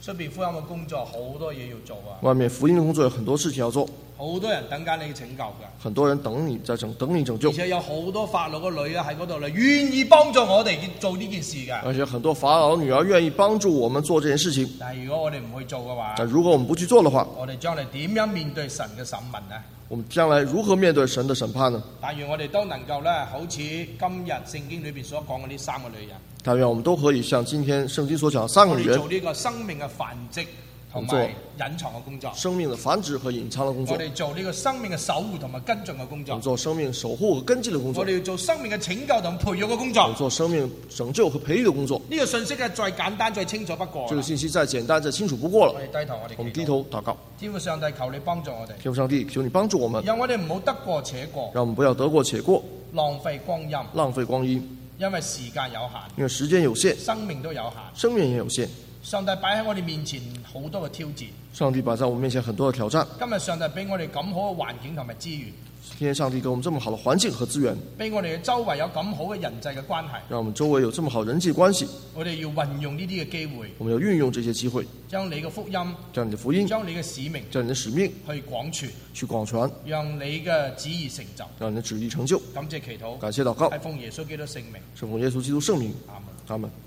Speaker 2: 出邊福音嘅工作好多嘢要做啊，
Speaker 3: 外面福音的工作有很多事情要做，
Speaker 2: 好多人等緊你拯救㗎。
Speaker 3: 很多人等你拯救
Speaker 2: 而，且有好多法老嘅女啊喺嗰度咧，願意幫助我哋做呢件事嘅。
Speaker 3: 而且很多法老女兒願意幫助我們做這件事情。
Speaker 2: 但係如果我哋唔去做嘅話，
Speaker 3: 但如果我們不去做的話，
Speaker 2: 我哋將嚟點樣面對神嘅審問呢？
Speaker 3: 我們將來如何面對神的審判呢？
Speaker 2: 但願我哋都能夠咧，好似今日聖經裏邊所講嘅呢三個女人，
Speaker 3: 但願我們都可以像今天聖經所講的三個女人
Speaker 2: 我哋做，呢個生命嘅繁殖同埋隱藏嘅工作，
Speaker 3: 生命的繁殖和隱藏的工作
Speaker 2: 我，哋做呢個生命嘅守護同埋跟進嘅工作
Speaker 3: 我們，做生命守護和跟進的工作
Speaker 2: 我，哋要做生命嘅拯救同培育嘅工
Speaker 3: 我們
Speaker 2: 作。
Speaker 3: 做生命拯救和培育的工作。
Speaker 2: 呢個信息係再簡單再清楚不過啦。
Speaker 3: 這個信息再簡單再清楚不過了
Speaker 2: 我。哋低頭，
Speaker 3: 我們低頭禱告，
Speaker 2: 天父上帝，求你幫助我哋，
Speaker 3: 天父上帝，求你幫助我們，
Speaker 2: 讓我哋唔好得過且過，
Speaker 3: 讓我們不要得過且過，
Speaker 2: 浪費光陰，
Speaker 3: 浪費光陰，
Speaker 2: 因為時間有限，
Speaker 3: 因為時間有限，
Speaker 2: 生命都有限。
Speaker 3: 生命也有限。
Speaker 2: 上帝擺喺我哋面前好多嘅挑戰，
Speaker 3: 上帝擺在我們面前很多的挑戰。
Speaker 2: 今日上帝俾我哋咁好嘅環境同埋資源，
Speaker 3: 今天上帝給我們這麼好的環境和資源，
Speaker 2: 俾我哋嘅周圍有咁好嘅人際嘅關係，
Speaker 3: 讓我們周圍有這麼好人際關係。
Speaker 2: 我哋要運用呢啲嘅機會，
Speaker 3: 我們要運用這些機會，
Speaker 2: 將你嘅福音，
Speaker 3: 將你的福音，
Speaker 2: 將你嘅使命
Speaker 3: 將你的使命
Speaker 2: 去廣傳，
Speaker 3: 去廣傳，
Speaker 2: 讓你嘅旨意成就。
Speaker 3: 讓你的旨意成就。
Speaker 2: 感謝祈禱，
Speaker 3: 感謝禱告，
Speaker 2: 係奉耶穌基督聖名，
Speaker 3: 聖奉耶穌基督聖名，
Speaker 2: 阿門。
Speaker 3: 阿門。